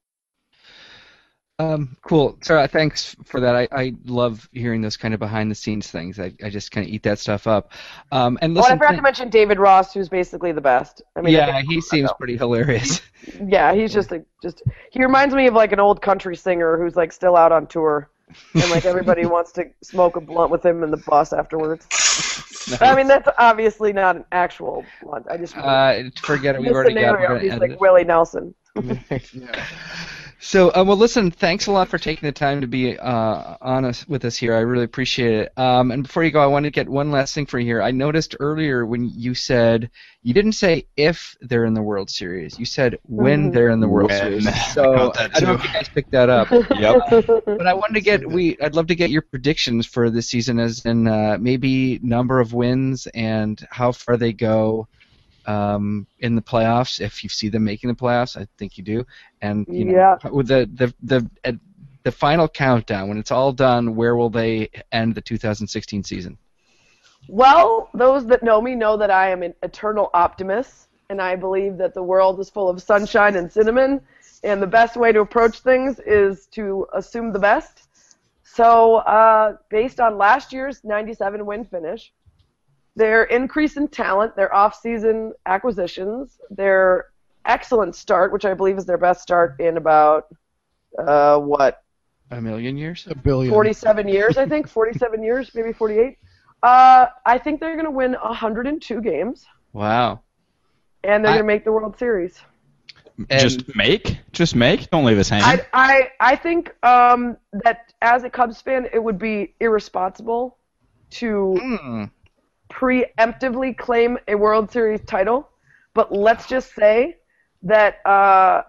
Um, cool. Sarah, thanks for that. I, I love hearing those kind of behind-the-scenes things. I, I just kind of eat that stuff up. Um, and listen, oh, I forgot to mention David Ross, who's basically the best. I mean, yeah, he seems pretty hilarious. Yeah, he's just a, just he reminds me of like an old country singer who's like still out on tour, and like everybody wants to smoke a blunt with him in the bus afterwards. Nice. I mean, that's obviously not an actual blunt. I just uh, forget it. We've already scenario, got it. He's like it. Willie Nelson. Yeah. So, uh, well, listen, thanks a lot for taking the time to be uh, on us, with us here. I really appreciate it. Um, and before you go, I want to get one last thing for you here. I noticed earlier when you said, you didn't say if they're in the World Series. You said when mm-hmm. they're in the World when. Series. So I, I don't know if you guys picked that up. Yep. Uh, but I wanted to get, we, I'd love to get your predictions for this season, as in uh, maybe number of wins and how far they go. Um, in the playoffs, if you see them making the playoffs, I think you do, and you know, yeah. with the the the uh, the final countdown, when it's all done, where will they end the two thousand sixteen season? Well, those that know me know that I am an eternal optimist, and I believe that the world is full of sunshine and cinnamon, and the best way to approach things is to assume the best. So, uh, based on last year's ninety-seven win finish, their increase in talent, their off-season acquisitions, their excellent start, which I believe is their best start in about, uh, what? A million years? A billion. forty-seven years, I think. forty-seven years, maybe forty-eight. Uh, I think they're going to win one hundred two games. Wow. And they're I, going to make the World Series. Just make? Just make? Don't leave us hanging. I, I, I think um, that as a Cubs fan, it would be irresponsible to... Hmm. preemptively claim a World Series title, but let's just say that, uh,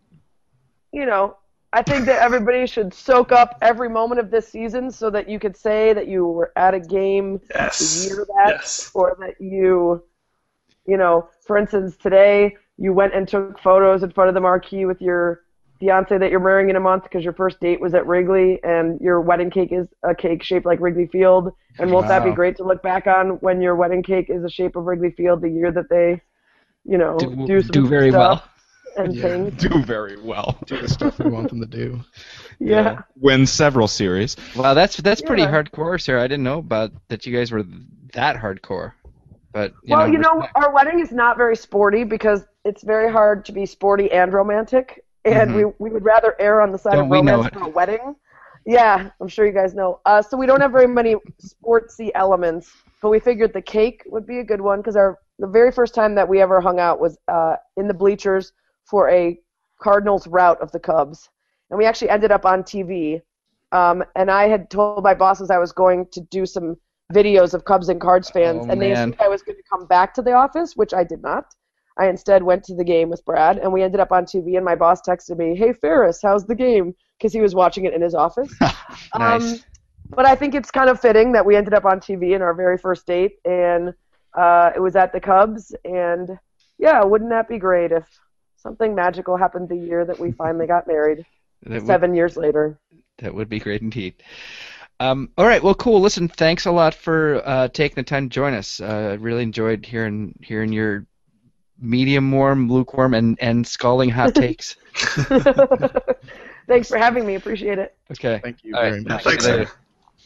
you know, I think that everybody should soak up every moment of this season so that you could say that you were at a game yes. the year that, yes. or that you, you know, for instance, today you went and took photos in front of the marquee with your fiance that you're marrying in a month because your first date was at Wrigley and your wedding cake is a cake shaped like Wrigley Field. And won't wow. that be great to look back on when your wedding cake is the shape of Wrigley Field the year that they, you know, do, do some do very stuff well and yeah. things. Do very well. Do the stuff we want them to do. Yeah. yeah. Win several series. Wow, that's that's pretty yeah. hardcore, Sarah. I didn't know about that you guys were that hardcore. But you well, know, you know, our wedding is not very sporty because it's very hard to be sporty and romantic. And mm-hmm. we, we would rather err on the side don't of romance for a wedding. Yeah, I'm sure you guys know. Uh, so we don't have very many sportsy elements, but we figured the cake would be a good one because our the very first time that we ever hung out was uh, in the bleachers for a Cardinals rout of the Cubs. And we actually ended up on T V. Um, and I had told my bosses I was going to do some videos of Cubs and Cards fans, Oh, and they man. assumed I was going to come back to the office, which I did not. I instead went to the game with Brad, and we ended up on T V, and my boss texted me, "Hey, Ferris, how's the game?" because he was watching it in his office. Nice. Um, but I think it's kind of fitting that we ended up on T V in our very first date, and uh, it was at the Cubs, and yeah, wouldn't that be great if something magical happened the year that we finally got married, That would- seven years later. That would be great indeed. Um, all right, well, cool. Listen, thanks a lot for uh, taking the time to join us. I uh, really enjoyed hearing hearing your medium warm, lukewarm, and, and scalding hot takes. Thanks for having me. Appreciate it. Okay. Thank you All very right. much. Thanks, Later. sir.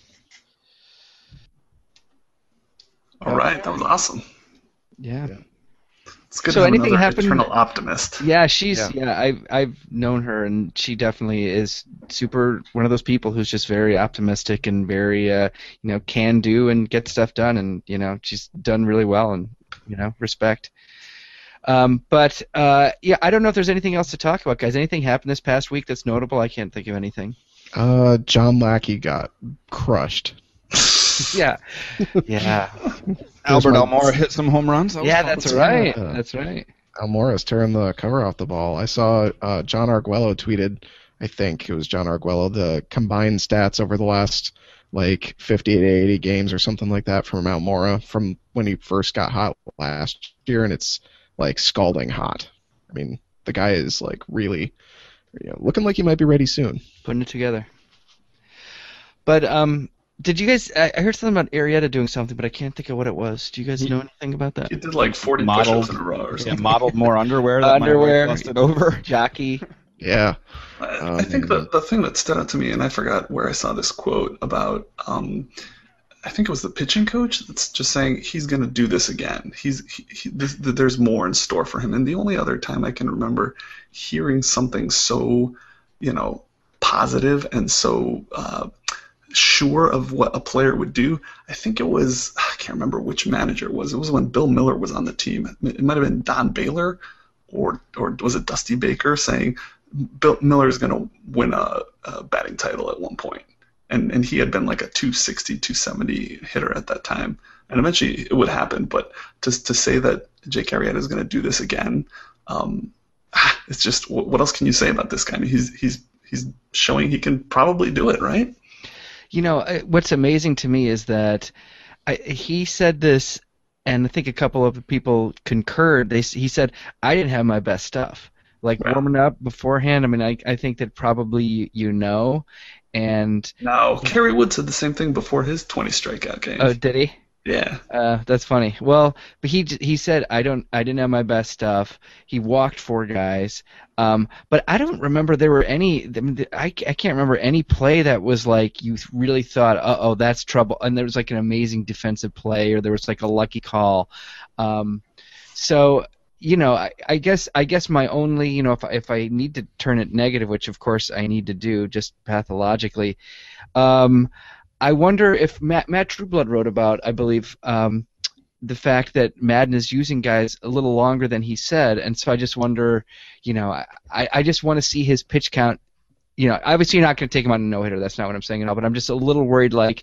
All right, that was awesome. Yeah. Yeah. It's good So to have anything another happened- eternal optimist. Yeah, she's Yeah. yeah. I've I've known her, and she definitely is super one of those people who's just very optimistic and very uh, you know can do and get stuff done, and you know she's done really well, and you know respect. Um, but uh, yeah, I don't know if there's anything else to talk about, guys. Anything happened this past week that's notable? I can't think of anything. Uh, John Lackey got crushed. Yeah, yeah, Albert my- Almora hit some home runs. That was yeah. fun. That's right. Yeah. That's right. Almora's tearing the cover off the ball. I saw uh, John Arguello tweeted, I think it was John Arguello, the combined stats over the last like fifty to eighty games or something like that from Almora from when he first got hot last year, and it's like scalding hot. I mean, the guy is like really you know, looking like he might be ready soon. Putting it together. But um, did you guys? I I heard something about Arietta doing something, but I can't think of what it was. Do you guys know anything about that? He did like forty Modeled- push-ups in a row or Yeah, something. modeled more underwear. That Underwear. might have busted over. Jockey. Yeah. I, I think the, the thing that stood out to me, and I forgot where I saw this quote about, um, I think it was the pitching coach that's just saying he's going to do this again. He's he, he, this, there's more in store for him. And the only other time I can remember hearing something so, you know, positive and so uh, sure of what a player would do, I think it was, I can't remember which manager it was. It was when Bill Miller was on the team. It might have been Don Baylor, or or was it Dusty Baker saying Bill Miller is going to win a, a batting title at one point. And and he had been like a two sixty, two seventy hitter at that time. And eventually it would happen. But to, to say that Jake Arrieta is going to do this again, um, it's just, what else can you say about this guy? I mean, he's, he's, he's showing he can probably do it, right? You know, uh, what's amazing to me is that I, he said this, and I think a couple of people concurred. They s- he said, "I didn't have my best stuff." Like Right. warming up beforehand. I mean, I I think that probably you, you know, and No, Kerry Wood said the same thing before his twenty strikeout game. oh, did he? yeah. Uh, that's funny. Well, but he j- he said I don't I didn't have my best stuff. He walked four guys, um, but I don't remember there were any. I, mean, th- I ca- I can't remember any play that was like you really thought, uh oh, that's trouble. And there was like an amazing defensive play, or there was like a lucky call. Um, so you know, I, I guess I guess my only you know if I, if I need to turn it negative, which of course I need to do just pathologically. Um, I wonder if Matt, Matt Trueblood wrote about, I believe, um, the fact that Madden is using guys a little longer than he said, and so I just wonder, you know, I, I just want to see his pitch count. You know, obviously you're not going to take him on a no-hitter. That's not what I'm saying at all. But I'm just a little worried. Like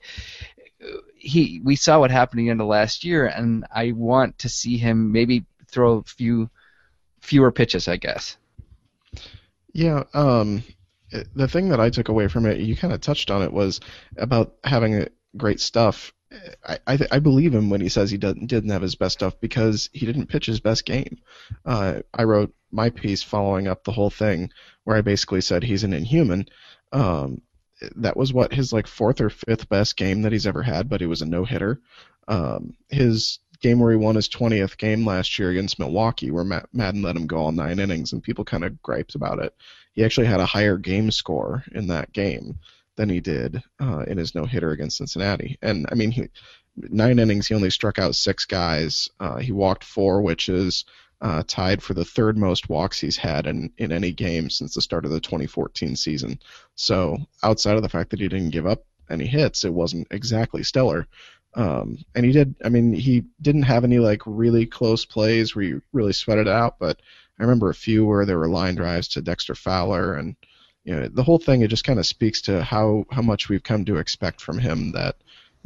he, we saw what happened at the end of last year, and I want to see him maybe throw a few fewer pitches, I guess. Yeah, um, the thing that I took away from it, you kind of touched on it, was about having a great stuff. I I, I believe him when he says he doesn't didn't have his best stuff because he didn't pitch his best game. Uh, I wrote my piece following up the whole thing where I basically said he's an inhuman. Um, that was what his like fourth or fifth best game that he's ever had, but it was a no hitter. Um, his game where he won his twentieth game last year against Milwaukee, where Matt, Madden let him go all nine innings, and people kind of griped about it. He actually had a higher game score in that game than he did uh, in his no-hitter against Cincinnati. And, I mean, he, nine innings, he only struck out six guys. Uh, he walked four, which is uh, tied for the third most walks he's had in, in any game since the start of the twenty fourteen season. So outside of the fact that he didn't give up any hits, it wasn't exactly stellar. Um, and he did, I mean, he didn't have any, like, really close plays where he really sweated it out, but I remember a few where there were line drives to Dexter Fowler, and, you know, the whole thing, it just kind of speaks to how, how much we've come to expect from him, that,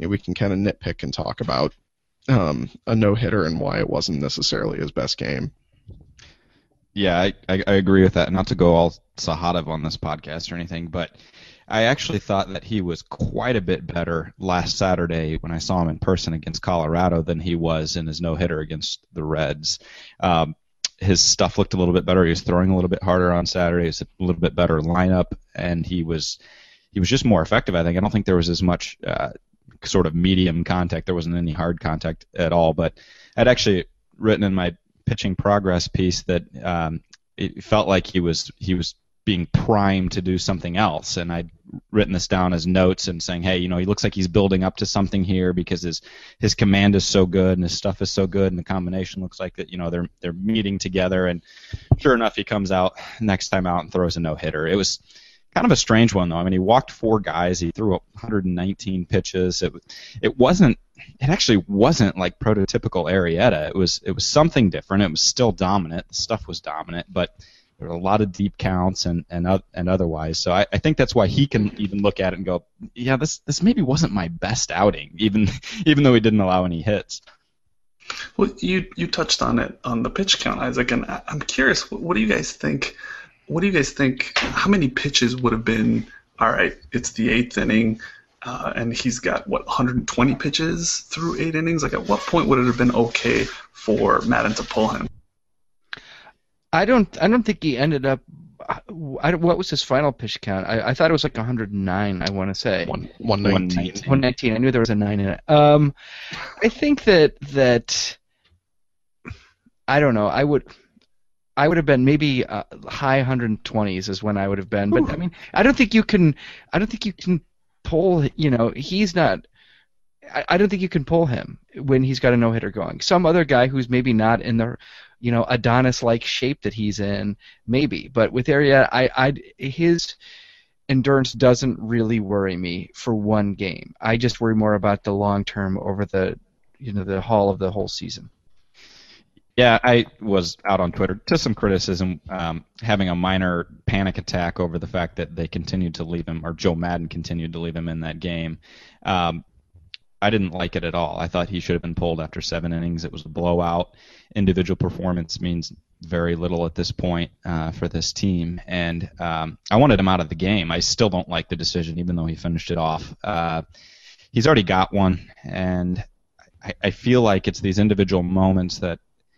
you know, we can kind of nitpick and talk about um, a no-hitter and why it wasn't necessarily his best game. Yeah, I, I, I agree with that. Not to go all Sahadev on this podcast or anything, but I actually thought that he was quite a bit better last Saturday when I saw him in person against Colorado than he was in his no-hitter against the Reds. Um, his stuff looked a little bit better. He was throwing a little bit harder on Saturday. It was a little bit better lineup, and he was he was just more effective, I think. I don't think there was as much uh, sort of medium contact. There wasn't any hard contact at all, but I'd actually written in my pitching progress piece that um, it felt like he was he was being primed to do something else, and I'd written this down as notes and saying, hey, you know, he looks like he's building up to something here because his his command is so good and his stuff is so good and the combination looks like that, you know, they're they're meeting together, and sure enough, he comes out next time out and throws a no-hitter. It was kind of a strange one, though. I mean, he walked four guys, he threw one hundred nineteen pitches. It it wasn't It actually wasn't like prototypical Arrieta. It was it was something different. It was still dominant. The stuff was dominant, but there were a lot of deep counts and and and otherwise. So I, I think that's why he can even look at it and go, yeah, this this maybe wasn't my best outing, even even though he didn't allow any hits. Well, you you touched on it on the pitch count, Isaac, and I'm curious. What do you guys think? What do you guys think? How many pitches would have been? All right, it's the eighth inning. Uh, and he's got, what, one hundred twenty pitches through eight innings? Like, at what point would it have been okay for Maddon to pull him? I don't I don't think he ended up I don't, what was his final pitch count? I, I thought it was like one hundred nine, I want to say. One, one nineteen. one nineteen. I knew there was a nine in it. Um, I think that that I don't know. I would I would have been maybe uh, high one hundred twenties is when I would have been. But, Ooh. I mean, I don't think you can I don't think you can pull, you know, he's not I, I don't think you can pull him when he's got a no-hitter going. Some other guy who's maybe not in the, you know, Adonis-like shape that he's in, maybe. But with Arrieta, I, I, his endurance doesn't really worry me for one game. I just worry more about the long term over the, you know, the haul of the whole season. Yeah, I was out on Twitter to some criticism, um, having a minor panic attack over the fact that they continued to leave him, or Joe Maddon continued to leave him in that game. Um, I didn't like it at all. I thought he should have been pulled after seven innings. It was a blowout. Individual performance means very little at this point uh, for this team, and um, I wanted him out of the game. I still don't like the decision, even though he finished it off. Uh, he's already got one, and I, I feel like it's these individual moments that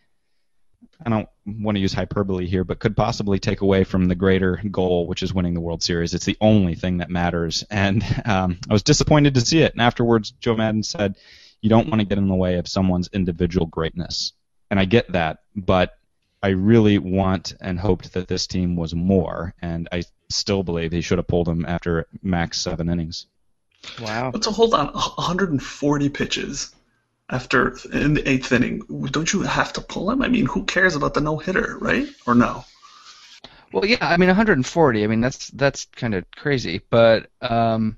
I don't want to use hyperbole here, but could possibly take away from the greater goal, which is winning the World Series. It's the only thing that matters. And um, I was disappointed to see it. And afterwards, Joe Maddon said, you don't want to get in the way of someone's individual greatness. And I get that, but I really want and hoped that this team was more. And I still believe he should have pulled him after max seven innings. Wow. But so hold on, one hundred forty pitches. After in the eighth inning, don't you have to pull him? I mean, who cares about the no-hitter, right? Or no? Well, yeah, I mean, one hundred forty. I mean, that's that's kind of crazy, but um,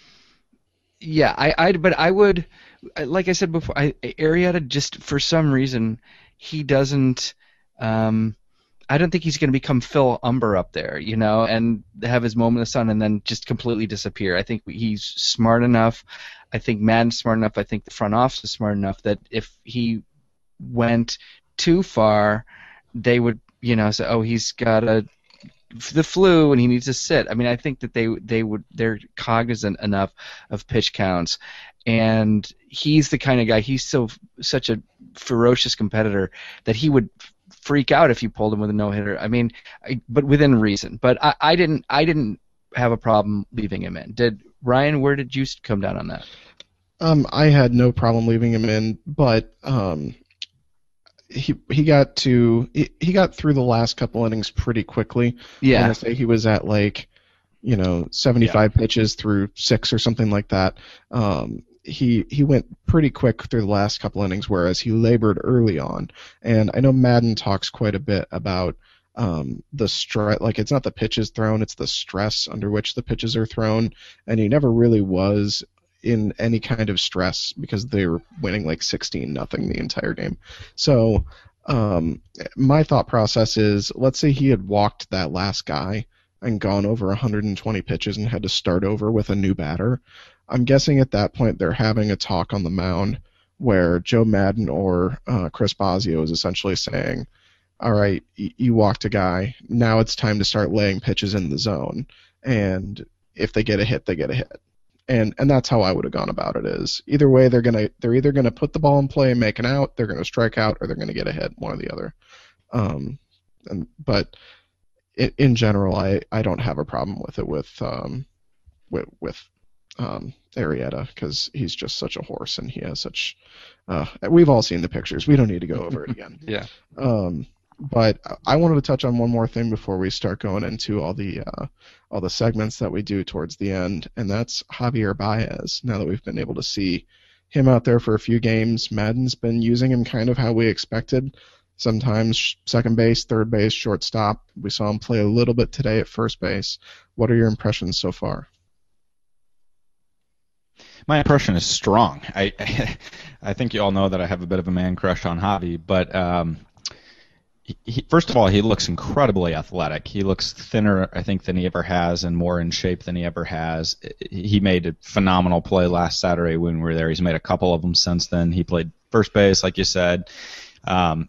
yeah, I, I, but I would, like I said before, I, Arrieta just for some reason he doesn't. Um, I don't think he's going to become Phil Umber up there, you know, and have his moment of sun and then just completely disappear. I think he's smart enough. I think Maddon's smart enough. I think the front office is smart enough that if he went too far, they would, you know, say, oh, he's got a the flu and he needs to sit. I mean, I think that they they would they're cognizant enough of pitch counts, and he's the kind of guy. He's so such a ferocious competitor that he would freak out if you pulled him with a no-hitter. I mean, I, but within reason. But I, I didn't I didn't have a problem leaving him in. Did Ryan? Where did you come down on that? Um, I had no problem leaving him in, but um, he he got to he, he got through the last couple innings pretty quickly. Yeah, I want to say he was at like, you know, seventy-five yeah. pitches through six or something like that. Um, he he went pretty quick through the last couple innings, whereas he labored early on. And I know Maddon talks quite a bit about um, the stress. Like, it's not the pitches thrown, it's the stress under which the pitches are thrown. And he never really was in any kind of stress because they were winning like sixteen nothing the entire game. So um, my thought process is, let's say he had walked that last guy and gone over one hundred twenty pitches and had to start over with a new batter. I'm guessing at that point they're having a talk on the mound where Joe Madden or uh, Chris Bosio is essentially saying, all right, y- you walked a guy, now it's time to start laying pitches in the zone, and if they get a hit, they get a hit. And and that's how I would have gone about it. Is either way they're gonna they're either gonna put the ball in play and make an out, they're gonna strike out, or they're gonna get a hit, one or the other. Um, and but in, in general, I, I don't have a problem with it with um with with um Arrieta, because he's just such a horse and he has such. Uh, we've all seen the pictures. We don't need to go over it again. Yeah. Um, but I wanted to touch on one more thing before we start going into all the uh, all the segments that we do towards the end, and that's Javier Baez. Now that we've been able to see him out there for a few games, Madden's been using him kind of how we expected. Sometimes second base, third base, shortstop. We saw him play a little bit today at first base. What are your impressions so far? My impression is strong. I I think you all know that I have a bit of a man crush on Javi, but um, he, first of all, he looks incredibly athletic. He looks thinner, I think, than he ever has, and more in shape than he ever has. He made a phenomenal play last Saturday when we were there. He's made a couple of them since then. He played first base, like you said. Um,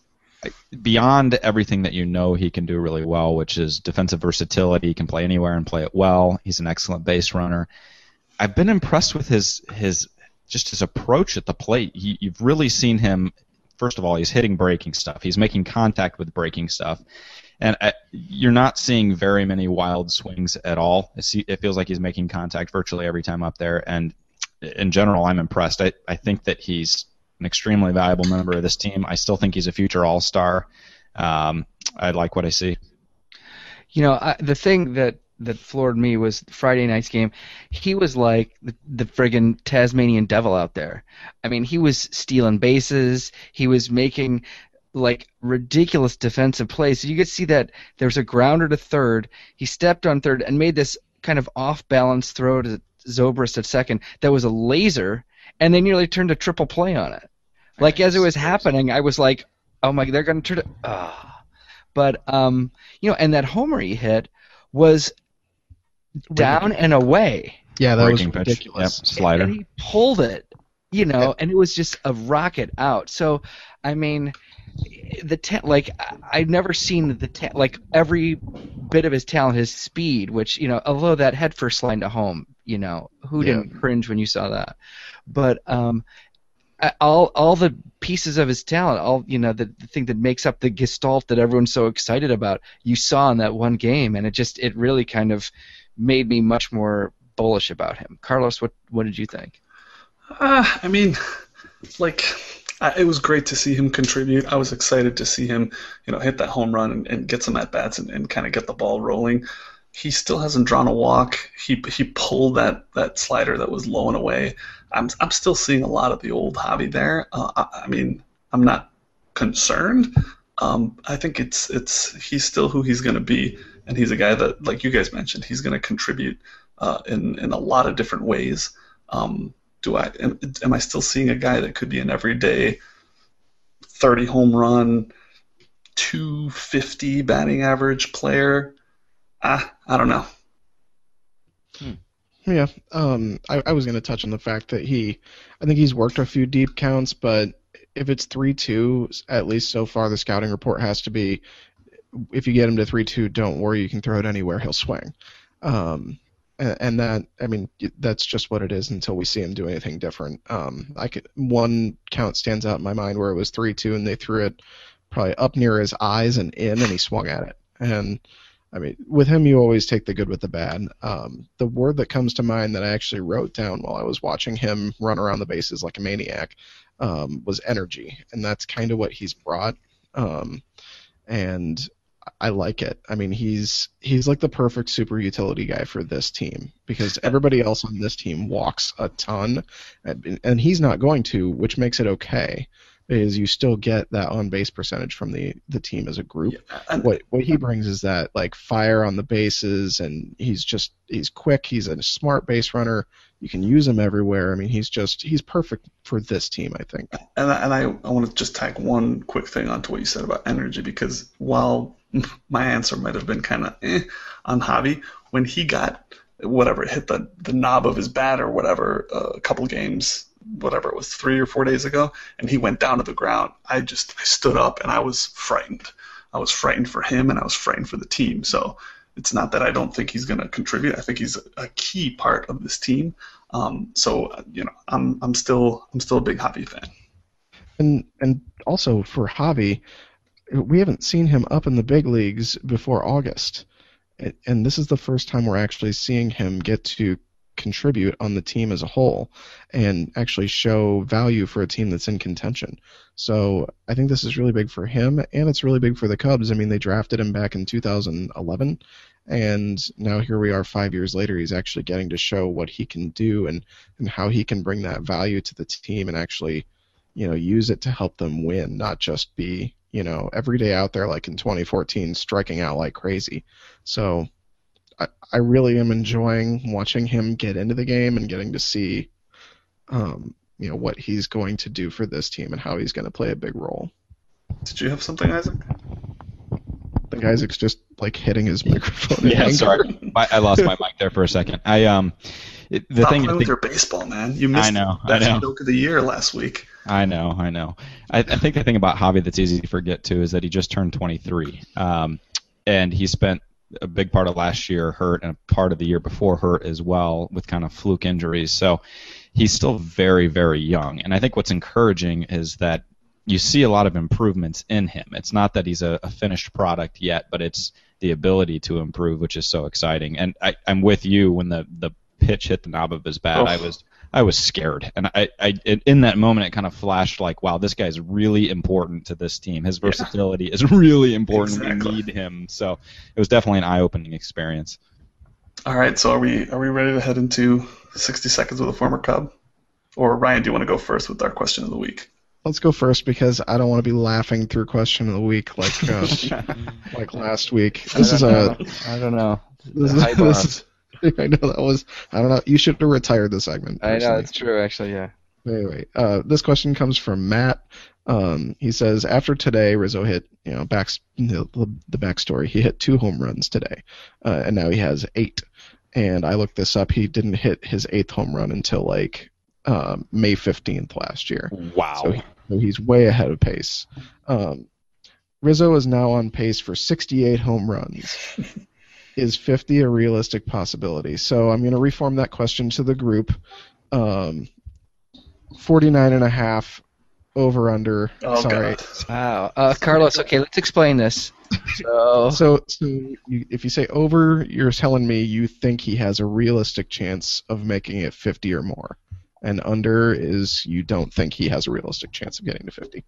beyond everything that you know he can do really well, which is defensive versatility, he can play anywhere and play it well. He's an excellent base runner. I've been impressed with his his just his approach at the plate. He, you've really seen him. First of all, he's hitting breaking stuff. He's making contact with breaking stuff, and uh, you're not seeing very many wild swings at all. It, see, it feels like he's making contact virtually every time up there. And in general, I'm impressed. I, I think that he's an extremely valuable member of this team. I still think he's a future All-Star. Um, I like what I see. You know, I, the thing that that floored me was Friday night's game. He was like the, the friggin' Tasmanian devil out there. I mean, he was stealing bases. He was making like ridiculous defensive plays. So you could see that there was a grounder to third. He stepped on third and made this kind of off-balance throw to Zobrist at second that was a laser, and they nearly turned a triple play on it. Like as it was happening, I was like, "Oh my, they're going to turn it." Oh. But um, you know, and that homer he hit was down and away. Yeah, that Breaking was pitch. ridiculous. Yep, slider. And he pulled it, you know, Yeah. and it was just a rocket out. So, I mean, the ta- like I- I've never seen the ta- like every bit of his talent, his speed, which you know, although that head first line to home, you know, who Yeah. didn't cringe when you saw that? But um, I- all all the pieces of his talent, all you know, the, the thing that makes up the gestalt that everyone's so excited about, you saw in that one game, and it just it really kind of made me much more bullish about him. Carlos, what what did you think? Uh, I mean, like, I, it was great to see him contribute. I was excited to see him, you know, hit that home run and, and get some at bats and, and kind of get the ball rolling. He still hasn't drawn a walk. He he pulled that, that slider that was low and away. I'm I'm still seeing a lot of the old Javi there. Uh, I, I mean, I'm not concerned. Um, I think it's it's he's still who he's going to be, and he's a guy that, like you guys mentioned, he's going to contribute uh, in in a lot of different ways. Um, do I am, am I still seeing a guy that could be an everyday thirty home run, two fifty batting average player? Ah, I don't know. Yeah, um, I, I was going to touch on the fact that he, I think he's worked a few deep counts, but if it's three two, at least so far the scouting report has to be, if you get him to three two, don't worry, you can throw it anywhere, he'll swing. Um, and, and that, I mean, that's just what it is until we see him do anything different. Um, I could, one count stands out in my mind where it was three two and they threw it probably up near his eyes and in, and he swung at it. And I mean, with him, you always take the good with the bad. Um, the word that comes to mind that I actually wrote down while I was watching him run around the bases like a maniac um, was energy, and that's kind of what he's brought. Um, and I like it. I mean, he's he's like the perfect super utility guy for this team because everybody else on this team walks a ton, and, and he's not going to, which makes it okay. Is you still get that on base percentage from the, the team as a group. Yeah, and- what what he brings is that like fire on the bases, and he's just he's quick. He's a smart base runner. You can use him everywhere. I mean, he's just he's perfect for this team, I think. And I, and I, I want to just tag one quick thing onto what you said about energy, because while my answer might have been kind of eh on Javi, when he got whatever, it hit the, the knob of his bat or whatever uh, a couple games, whatever it was, three or four days ago, and he went down to the ground. I just I stood up and I was frightened. I was frightened for him and I was frightened for the team. So it's not that I don't think he's going to contribute. I think he's a, a key part of this team. Um, so uh, you know, I'm I'm still I'm still a big Javi fan. And and also for Javi, we haven't seen him up in the big leagues before August. And this is the first time we're actually seeing him get to contribute on the team as a whole and actually show value for a team that's in contention. So I think this is really big for him, and it's really big for the Cubs. I mean, they drafted him back in two thousand eleven, and now here we are five years later. He's actually getting to show what he can do and, and how he can bring that value to the team and actually, you know, use it to help them win, not just be, you know, every day out there like in twenty fourteen striking out like crazy. So I, I really am enjoying watching him get into the game and getting to see, um, you know, what he's going to do for this team and how he's going to play a big role. Did you have something, Isaac? I think Isaac's just like hitting his microphone. Yeah, sorry, I, I lost my mic there for a second. I um, it, the Stop thing. playing I with think, your baseball, man. You missed I know, the I best know. joke of the year last week. I know, I know. I, I think the thing about Javi that's easy to forget too is that he just turned twenty-three, um, and he spent a big part of last year hurt and a part of the year before hurt as well with kind of fluke injuries. So he's still very, very young. And I think what's encouraging is that you see a lot of improvements in him. It's not that he's a, a finished product yet, but it's the ability to improve, which is so exciting. And I, I'm with you when the, the pitch hit the knob of his bat. Oh. I was I was scared, and I, I in that moment it kind of flashed like, wow, this guy's really important to this team. His versatility yeah. is really important. Exactly. We need him. So it was definitely an eye-opening experience. All right, so are we are we ready to head into sixty seconds with a former Cub? Or Ryan, do you want to go first with our question of the week? Let's go first because I don't want to be laughing through question of the week like uh, like last week. This is know. a I don't know. this is, this is I know that was I don't know. You should have retired the segment. I know personally. it's true, actually. Yeah. Anyway, uh, this question comes from Matt. Um, he says, after today, Rizzo hit, you know, back the, the backstory. He hit two home runs today, uh, and now he has eight. And I looked this up. He didn't hit his eighth home run until like um, May fifteenth last year. Wow. So, he, so he's way ahead of pace. Um, Rizzo is now on pace for sixty-eight home runs. Is fifty a realistic possibility? So I'm going to reform that question to the group. Um, forty-nine and a half over under. Oh, sorry. God. Wow. Uh, Carlos, okay, let's explain this. So, So, so you, if you say over, you're telling me you think he has a realistic chance of making it fifty or more. And under is you don't think he has a realistic chance of getting to fifty.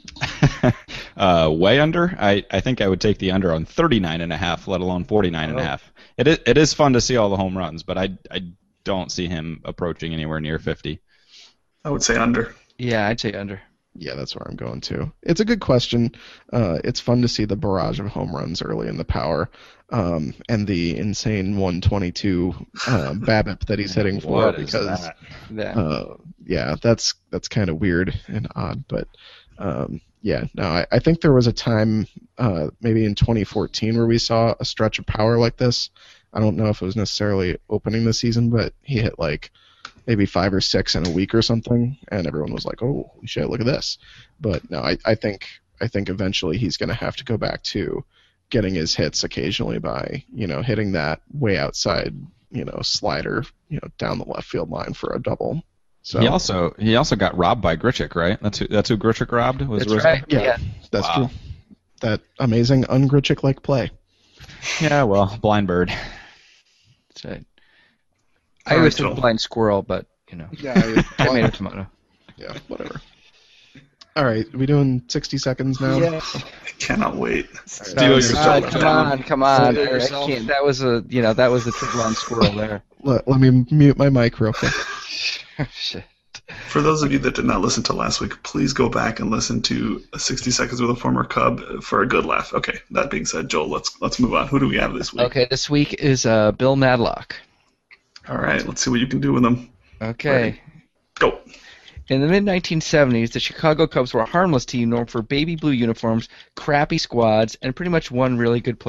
uh, way under? I, I think I would take the under on thirty-nine and a half, let alone forty-nine and a half. It is, it is fun to see all the home runs, but I, I don't see him approaching anywhere near fifty. I would say under. yeah, I'd say under. Yeah, that's where I'm going to. It's a good question. Uh, it's fun to see the barrage of home runs early in the power, um, and the insane one twenty-two uh, BABIP that he's hitting for. What is because, that? Yeah. uh, yeah, that's that's kind of weird and odd. But um, yeah, no, I, I think there was a time, uh, maybe in twenty fourteen, where we saw a stretch of power like this. I don't know if it was necessarily opening the season, but he hit like maybe five or six in a week or something, and everyone was like, "Oh, holy shit, look at this!" But no, I, I think I think eventually he's going to have to go back to getting his hits occasionally by you know hitting that way outside you know slider you know down the left field line for a double. So He also he also got robbed by Grichuk, right? That's who that's who Grichuk robbed. Was That's Rizzo? right. yeah, Yeah. that's Wow. true. That amazing ungritchick like play. Yeah, well, blind bird. That's right. All I right, always said Joel. blind squirrel, but, you know. Yeah, I made a tomato. yeah, whatever. All right, we doing sixty seconds now? Yeah. I cannot wait. Steal your Ah, soul. come on, come on. Steal I, I yourself. can't. That was a, you know, that was the triple on squirrel there. Let, let me mute my mic real quick. Shit. For those of you that did not listen to last week, please go back and listen to sixty seconds with a former Cub for a good laugh. Okay, that being said, Joel, let's let's move on. Who do we have this week? Okay, this week is uh, Bill Madlock. All right, let's see what you can do with them. Okay. Ready. Go. In the mid nineteen seventies, the Chicago Cubs were a harmless team known for baby blue uniforms, crappy squads, and pretty much one really good player,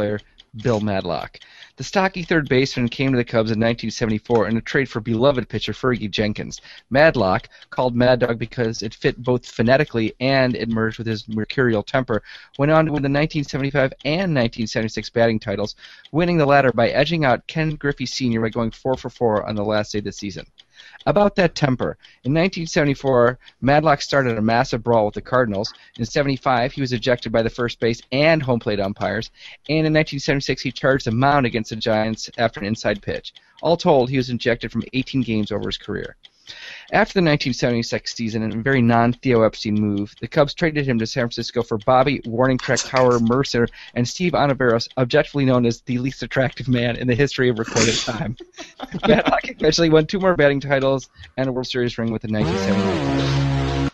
Bill Madlock. The stocky third baseman came to the Cubs in nineteen seventy-four in a trade for beloved pitcher Fergie Jenkins. Madlock, called Mad Dog because it fit both phonetically and it merged with his mercurial temper, went on to win the nineteen seventy-five and nineteen seventy-six batting titles, winning the latter by edging out Ken Griffey Senior by going four for four on the last day of the season. About that temper, in nineteen seventy-four, Madlock started a massive brawl with the Cardinals. In seventy-five, he was ejected by the first base and home plate umpires. And in nineteen seventy-six, he charged a mound against the Giants after an inside pitch. All told, he was ejected from eighteen games over his career. After the nineteen seventy-six season, in a very non-Theo Epstein move, the Cubs traded him to San Francisco for Bobby Warning Track Power Mercer and Steve Ontiveros, objectively known as the least attractive man in the history of recorded time. Madlock eventually won two more batting titles and a World Series ring with the nineteen seventy-nine.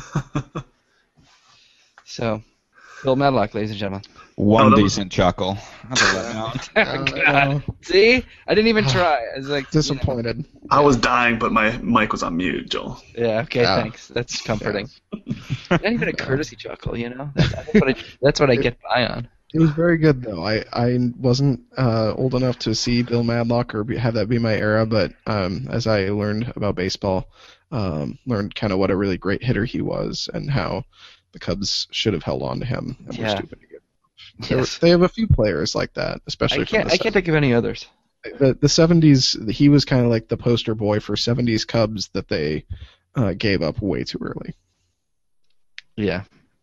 So, Bill Madlock, ladies and gentlemen. One Oh, that decent chuckle. I'll let Oh, Uh, God. See? I didn't even try. I was like, Disappointed. I was dying, but my mic was on mute, Joel. You know, yeah, okay, Yeah. thanks. That's comforting. Not even a courtesy chuckle, you know? That's, that's, what, I, that's what I get by on. It was very good, though. I, I wasn't uh, old enough to see Bill Madlock or be, have that be my era, but um, as I learned about baseball, um, learned kind of what a really great hitter he was and how the Cubs should have held on to him and Yeah. were stupid to get. There were- Yes. They have a few players like that, especially I can't, from the I can't think of any others. the, the seventies. He was kind of like the poster boy for seventies Cubs that they uh, gave up way too early. Yeah.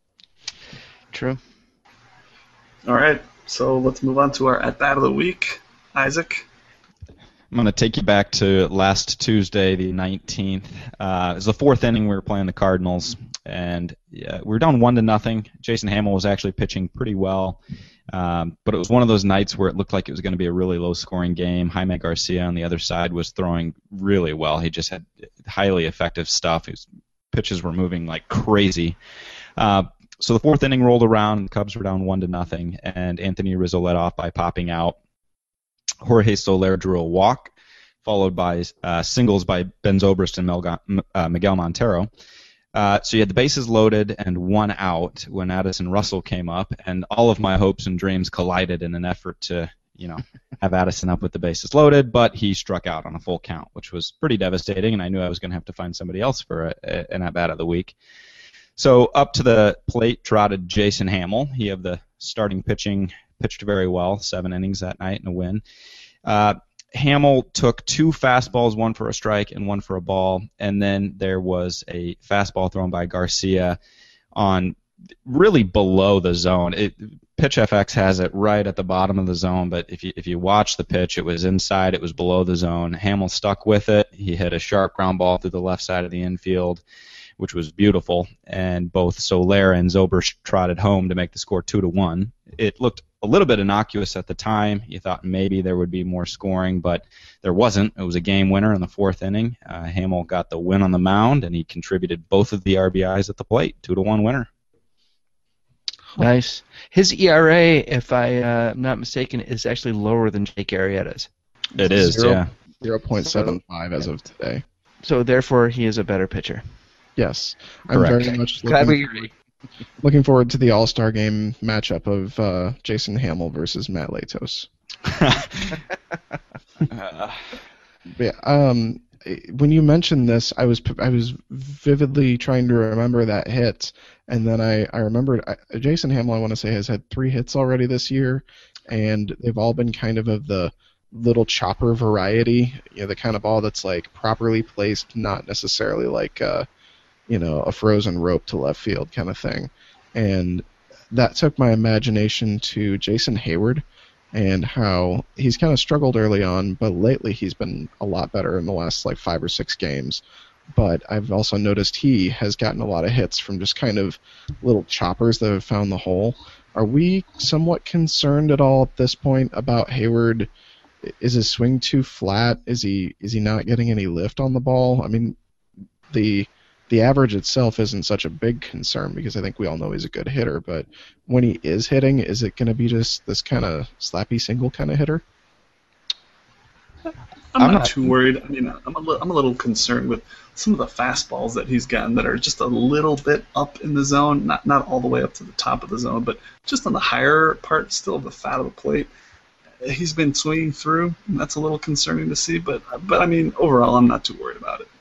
True. All right, so let's move on to our at bat of the week. Isaac. I'm going to take you back to last Tuesday, the nineteenth. Uh, it was the fourth inning. We were playing the Cardinals, and yeah, we were down one to nothing. Jason Hamill was actually pitching pretty well, um, but it was one of those nights where it looked like it was going to be a really low-scoring game. Jaime Garcia on the other side was throwing really well. He just had highly effective stuff. His pitches were moving like crazy. Uh, so the fourth inning rolled around. The Cubs were down one to nothing, and Anthony Rizzo led off by popping out. Jorge Soler drew a walk, followed by uh, singles by Ben Zobrist and Melga- uh, Miguel Montero. Uh, so you had the bases loaded and one out when Addison Russell came up, and all of my hopes and dreams collided in an effort to, you know, have Addison up with the bases loaded, but he struck out on a full count, which was pretty devastating, and I knew I was going to have to find somebody else for a, a, an at-bat of the week. So up to the plate trotted Jason Hamill. He of the starting pitching pitched very well, seven innings that night and a win. Uh, Hamill took two fastballs, one for a strike and one for a ball, and then there was a fastball thrown by Garcia on really below the zone. It, PitchFX has it right at the bottom of the zone, but if you if you watch the pitch, it was inside, it was below the zone. Hamill stuck with it. He hit a sharp ground ball through the left side of the infield, which was beautiful, and both Soler and Zobrist trotted home to make the score two to one. It looked a little bit innocuous at the time. You thought maybe there would be more scoring, but there wasn't. It was a game winner in the fourth inning. Uh, Hamill got the win on the mound, and he contributed both of the R B Is at the plate. Two to one winner. Nice. His E R A, if I uh, am not mistaken, is actually lower than Jake Arrieta's. It is, Zero- yeah. zero point seven five as of today. So therefore, he is a better pitcher. Yes, I'm Correct. very much Glad looking, we agree. looking forward to the All-Star Game matchup of uh, Jason Hamill versus Matt Latos. Uh, Yeah, um, when you mentioned this, I was I was vividly trying to remember that hit, and then I I remembered I, Jason Hamill. I want to say has had three hits already this year, and they've all been kind of of the little chopper variety. You know, the kind of ball that's like properly placed, not necessarily like uh, you know, a frozen rope to left field kind of thing. And that took my imagination to Jason Hayward and how he's kind of struggled early on, but lately he's been a lot better in the last like five or six games. But I've also noticed he has gotten a lot of hits from just kind of little choppers that have found the hole. Are we somewhat concerned at all at this point about Hayward? Is his swing too flat? Is he is he not getting any lift on the ball? I mean, the the average itself isn't such a big concern because I think we all know he's a good hitter, but when he is hitting, is it going to be just this kind of slappy single kind of hitter? I'm, I'm not, not- too worried. I mean, I'm a, li- I'm a little concerned with some of the fastballs that he's gotten that are just a little bit up in the zone, not not all the way up to the top of the zone, but just on the higher part still of the fat of the plate. he's been swinging through. And that's a little concerning to see, but but I mean, overall, I'm not too worried about it.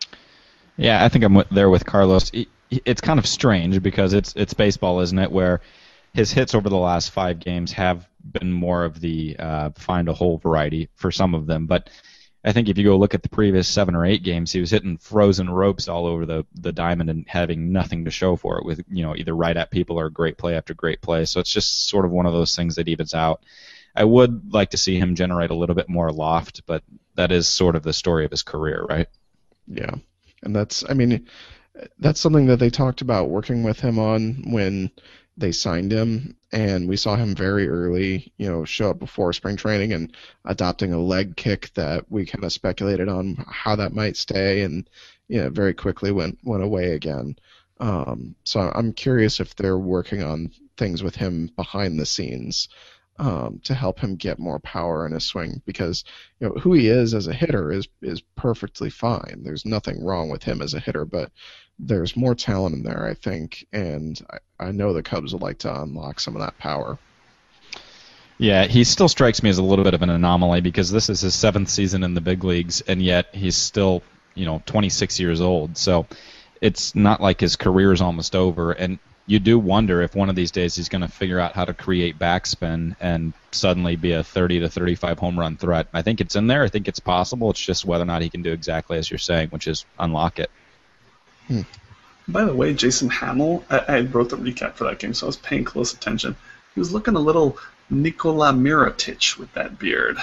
Yeah, I think I'm with, there with Carlos. He, it's kind of strange because it's it's baseball, isn't it? Where his hits over the last five games have been more of the uh, find a hole variety for some of them, but I think if you go look at the previous seven or eight games, he was hitting frozen ropes all over the, the diamond and having nothing to show for it with, you know, either right at people or great play after great play. So it's just sort of one of those things that evens out. I would like to see him generate a little bit more loft, but that is sort of the story of his career, right? Yeah, and that's, I mean, that's something that they talked about working with him on when they signed him, and we saw him very early, you know, show up before spring training and adopting a leg kick that we kind of speculated on how that might stay, and you know, very quickly went went away again. Um, so I'm curious if they're working on things with him behind the scenes um, to help him get more power in his swing, because you know who he is as a hitter is is perfectly fine. There's nothing wrong with him as a hitter, but there's more talent in there, I think, and I, I know the Cubs would like to unlock some of that power. Yeah, he still strikes me as a little bit of an anomaly because this is his seventh season in the big leagues, and yet he's still, you know, twenty-six years old. So it's not like his career is almost over, and you do wonder if one of these days he's going to figure out how to create backspin and suddenly be a thirty to thirty-five home run threat. I think it's in there. I think it's possible. It's just whether or not he can do exactly as you're saying, which is unlock it. Hmm. By the way, Jason Hamill, I, I wrote the recap for that game, so I was paying close attention. He was looking a little Nikola Mirotic with that beard.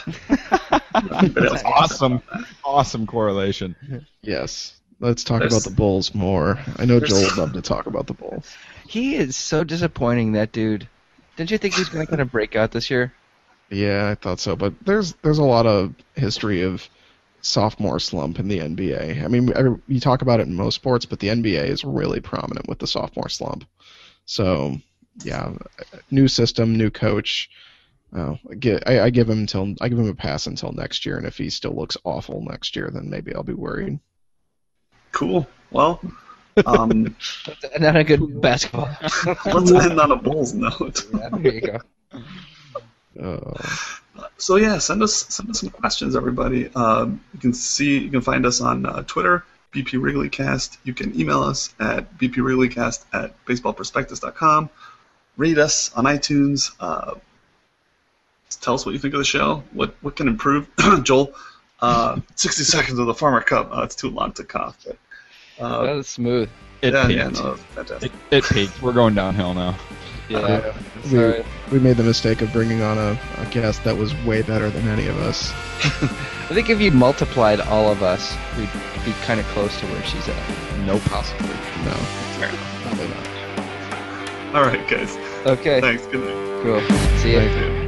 That's awesome. Awesome correlation. Yes. Let's talk There's, about the Bulls more. I know Joel would love to talk about the Bulls. He is so disappointing, that dude. Didn't you think he was going to get a breakout this year? Yeah, I thought so. But there's there's a lot of history of sophomore slump in the N B A. I mean, you talk about it in most sports, but the N B A is really prominent with the sophomore slump. So, yeah, new system, new coach. Uh, I, give, I, I give him until I give him a pass until next year, and if he still looks awful next year, then maybe I'll be worried. Cool. Well, um, not a good basketball. Let's end on a Bulls note. Yeah, there you go. Uh, so yeah, send us send us some questions, everybody. Um, you can see you can find us on uh, Twitter, B P Wrigleycast. You can email us at b p wrigleycast at baseball prospectus dot com. Rate us on iTunes. Uh, tell us what you think of the show. What what can improve, Joel? Uh, sixty seconds of the Farmer Cup. Uh, it's too long to cough. But, uh, that was smooth. It yeah, peaked. yeah, no, fantastic. It, it peaked. We're going downhill now. Yeah. we, we made the mistake of bringing on a, a guest that was way better than any of us. I think if you multiplied all of us, we'd be kind of close to where she's at. No, possibly. No. Probably not. All right, guys. Okay. Thanks. Good night. Cool. See you. Thank you.